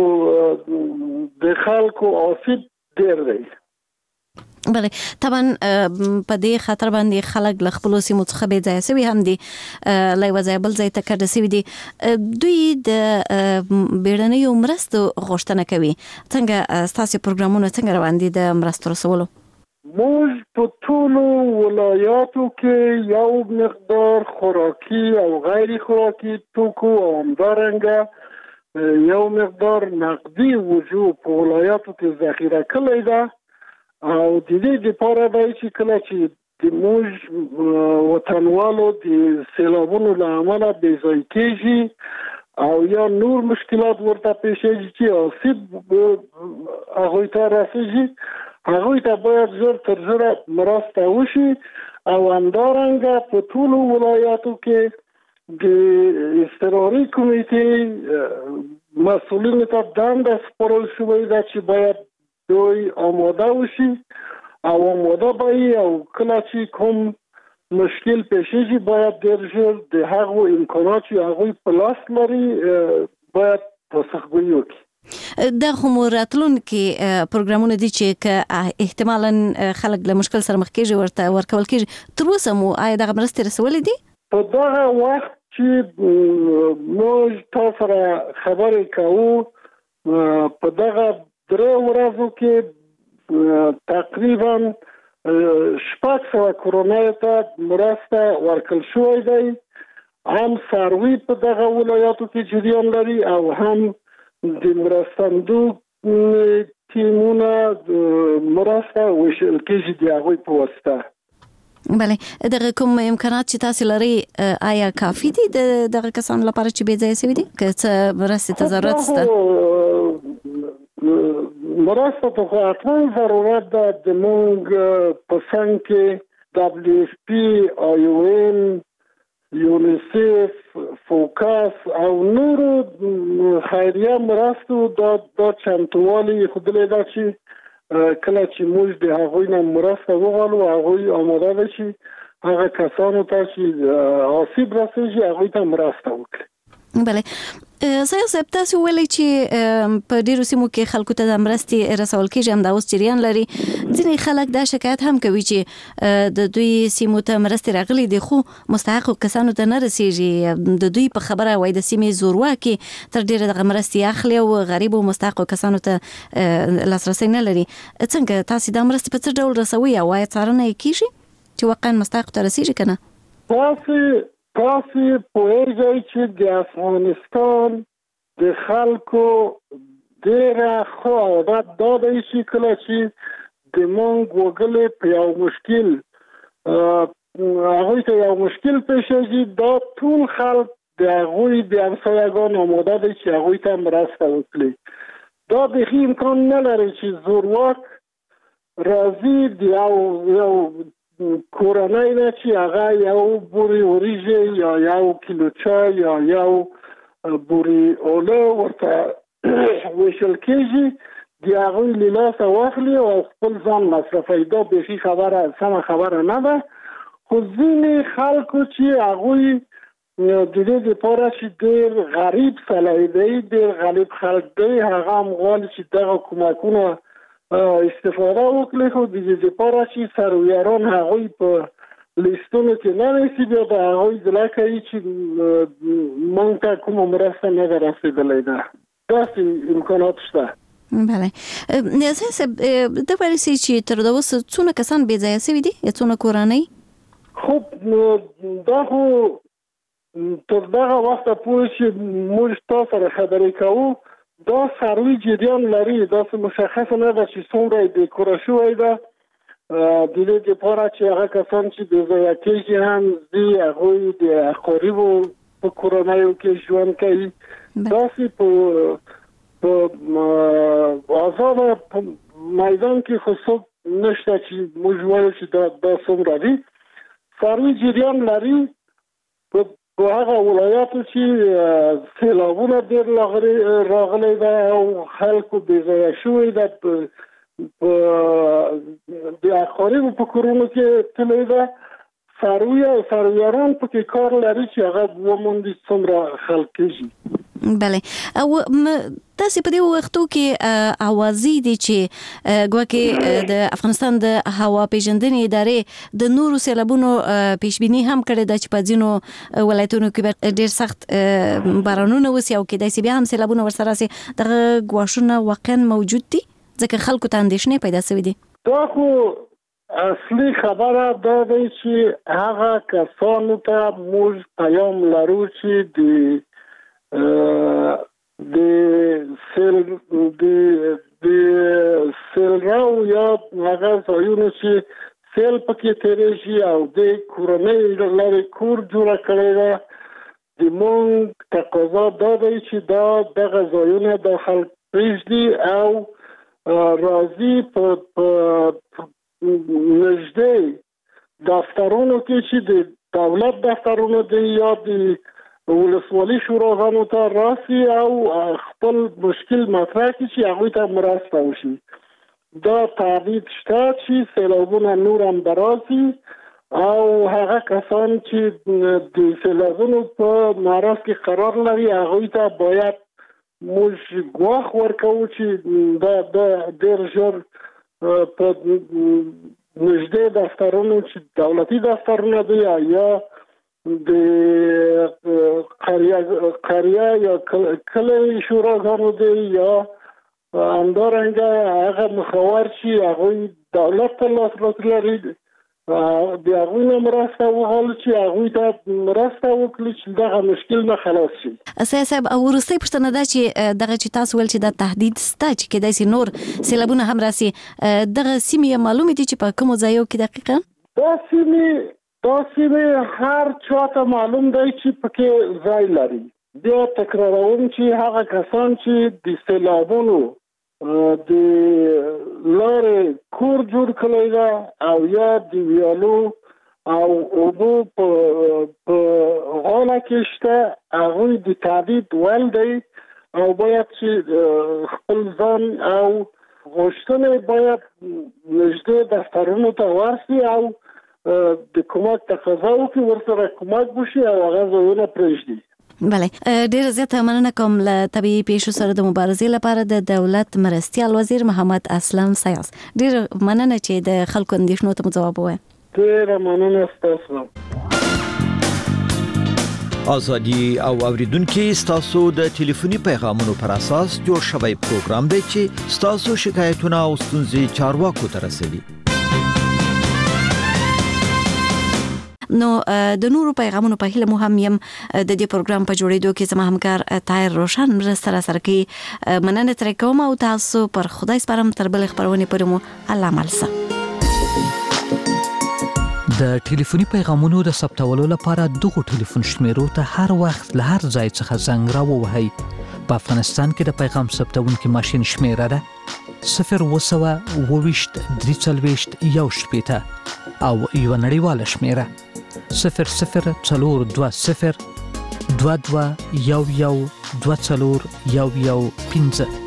د خلکو آسیب ډېر دی. بله طبعا په دې خاطر باندې خلک له خپلو سیمو څخه بې ځایه سوي هم دي، له یوه ځایه بل ځای ته کډه سوي دي. دوی د بیړنیو مرستو غوښتنه کوي. څنګه ستاسې پروګرامونه څنګه روان دي د مرستو رسولو؟ موږ په ټولو ولایاتو کې یو مقدار خوراکي او غیر خوراکي توکو او همدارنګه یو مقدار نقدي وجو په ولایاتو کې ذخیره کړی ده. او د دې لپاره دی چې کله چې د موږ وطنوالو د سیلابونو له امله بې ځای کېږي او یا نور مشکلات ورته پیښیږي چې آسیب هغوی ته رسیږي، هغوی ته باید ژر تر ژره مرسته وشي. او همدارنګه په ټولو ولایاتو کې د اضطراري کمیټې مسؤلینو ته دنده سپارل شوې ده چې باید دوی آماده وشي او آماده بایی او کله چې کوم مشکل پیشیږي باید ډېر ژر د هغو امکانات چې هغوی په لاس لري باید پاسخګویي وکړي. دا خو مو راتلونکي پروګرامونه دي چې که احتمالاً خلک له مشکل سره مخ کېږي ورته ورکول کېږي. تر اوسه مو آیا دغه مرستې رسولې دي؟ په دغه وخت چې موږ تاسو سره خبرې کوو په دغه درې ورځو کې تقریبا شپږ سوه کورنیو ته مرسته ورکړل شوی دی. هم څاروي په دغه ولایاتو کې جریان لري او هم د مرستندو ټیمونه مرسته ویشل کېږي د هغوی په واسطه. بله دغه کوم امکانات چې تاسو لري آیا کافي دي د دغه کسانو لپاره چې بې ځایه سوي دي؟ که څه مرستې ته ضرورت شته؟ مرسته ته خو حتما ضرورت ده. د موږ په څنګ کې دبلیو ایف پي، آی او ایم، یونیسف، فوکس او نورو خیریه مرستو دا دا چمتووالی خودلی دا چې کله چې موږ د هغوی نه مرسته وغواړو هغوی آماده ده چې هغه کسانو ته چې آسیب رسیږي هغوی ته مرسته وکړي. بله سایه صاحب تاسو ویلي چې په ډیرو سیمو کې خلکو ته د مرستې رسول کېږي هم دا اوس جریان لري. ځینې خلک دا شکایت هم کوي چې د دوی سیمو ته مرستې راغلي دي خو مستحقو کسانو ته نه رسیږي. د دوی په خبره وایي د سیمې زورواکي تر ډیره دغه مرستې اخلي او غریبو مستحقو کسانو ته لاسرسی نه لري. څنګه تاسو د مرستې په څه ډول رسوي او آیا څارنه یې کیږي چې واقعا مستحقو ته رسیږي که نه؟ تاسو تاسو پوهیږئ چې د افغانستان د خلکو ډېره ښه عادت دا دی چې کله چې د موږ وګړي په یو مشکل هغوی ته یو مشکل پیښیږي دا ټول خلک د هغوی د همسایګانو آماده دی چې هغوی ته مرسته وکړي. دا بیخي امکان نه لري چې زورواک راځي د یو یو کورنۍ نه چې هغه یو بوري وریژې یا یو کیلو چای یا یو بوري اوله ورته ویشل کېږي د هغوی له لاسه واخلي او خپل ځان مصرفوي. دا بیخي خبره سمه خبره نه ده. خو ځینې خلکو چې هغوی د دې دپاره چې ډېر غریب سړی دی ډېر غریب خلک دی هغه هم غواړي چې دغه کمکونه استفاده وکړي خو د دې دپاره چې سرویاران هغوی په لیستونو کې نه نیسي بیا د هغوی ځلا کوي چې موږ ته کومه مرسته نه ده رسېدلی ده. داسې امکانات شته. بله سایه صاحب ته ویلی سئ چې تر دا اوسه څونه کسان بې ځایه سوي دي یا څونه کورنۍ؟ خب دا خو تر دغه وخته پورې چې موږ تا سره خبرې کوو دا سروي جریان لري. داسې مشخصه نه ده چې څومره یې بېکوره شوی ده. د دې دپاره چې هغه کسان چې بې ځایه کېږي هم ځي هغوی د اقاربو په کورنیو کې ژوند کوي. داسې په په آزاده په میدان کې خو څوک نشته چې موږ وایو چې دا دا څومره دي. سروي جریان لري په په هغه ولایاتو چې سیلابونه ډېر راغلی ده او خلکو بې ځایه شوي ده د اقاربو په کورونو کې تللی ده. سروي او سرویاران پکې کار لري چې هغه وموندي څومره خلک کېږي. بله او تاسې په دې وختو کې اوازې دي چې ګواکې د افغانستان د هوا پیژندنې ادارې د نورو سیلابونو پیشبیني هم کړې ده چې په ځینو ولایتونو کې به ډېر سخت بارانونه وسي او کېدای سي بیا هم سیلابونه ورسره راسي. دغه ګواښونه واقعا موجود دي ځکه خلکو ته اندېښنې پیدا سوي دي. دا خو اصلي خبره دا دی چې هغه کسانو ته موږ پیام لرو چې د د سیل د د سیلراو یا هغه ځایونه چې سیل پکې تېرېږي او د کورنۍ لرې کور جوړه کړې ده. د موږ تقاضا دا دی چې دا دغه ځایونه د خلک پرېږدي او راځي په نږدې دفترونو کې چې د دولت دفترونه دي یا د ولسوالي شوراګانو ته راسي او خپل مشکل مطرح کړي چې هغوی ته مرسته وشي. دا تعهد شته چې سیلابونه نور هم براسي او هغه کسان چې د سیلابونو په معرض کې قرار لري هغوی ته باید موږ ګواښ ورکوو چې دا ډېر ژر په نږدې دفترونو چې دولتي دفترونه دي یا د قریه یا کلی شوراګانو دی یا همدارنګه هغه مخور چې هغوی دولت ته لاسرسی لري د هغوی نه مرسته وغواړو چې هغوی ته مرسته وکړي چې دغه مشکل نه خلاص شي. سایه صاحب او وروستۍ پوښتنه دا چې دغه چې تاسو ویل چې دا تهدید سته چې کېدای سي نور سیلابونه هم راسي دغه سیمې معلومې دي چې په کومو ځایو کې دقیقا؟ دا سیمې دا سیمې هر چاته معلوم دی چې پکې ځای لري. بیا تکراروم چې هغه کسان چې د سیلابونو د لارې کور جوړ کړی ده او یا د ویالو او اوبو په غونه کې شته هغه د تعدید ول دی او باید چې خپل ځان او غوښتنې باید نږدې دفترونو ته ورسي او د کومک تقاضا وکړي ورسره کومک وشي او هغه ځایونه پرېږدي. بله ډیر زیاته مننه کوم له طبيعي پیښو سره د مبارزې لپاره د دولت مرستيال وزیر محمد اسلم سیاس. ډیر مننه چې د خلکو اندېښنو ته جواب ووایي. ډیر مننه تاسو. ازادي او اوریدونکو ستاسو د ټلیفوني پیغامونو پر اساس جوړ شوی پروګرام دی چې ستاسو شکایتونه او ستونزې چارواکو ته رسوي. نو د نورو پیغامونو په هیله مو هم يم د دې پروګرام په جوړېدو کې زما همکار طاهر روشن مرسته را سره کوي. مننه ترې کوم او تاسو پر خدای سپارم تر بل خبرونه پرې مو الله مالسه. د ټلیفوني پیغامونو د ثبتولو لپاره دغه ټلیفون شمیرو ته هر وخت له هر ځای څخه زنګ راووهئ. په افغانستان کې د پیغام ثبتونکو ماشين شمیره ده صفر وسوه وویشت درې څلوېښت یو شپېته او یو نړیواله شمیره صفر صفر څلور دوه صفر دوه دوه یو یو دوه څلور یو یو پنځه.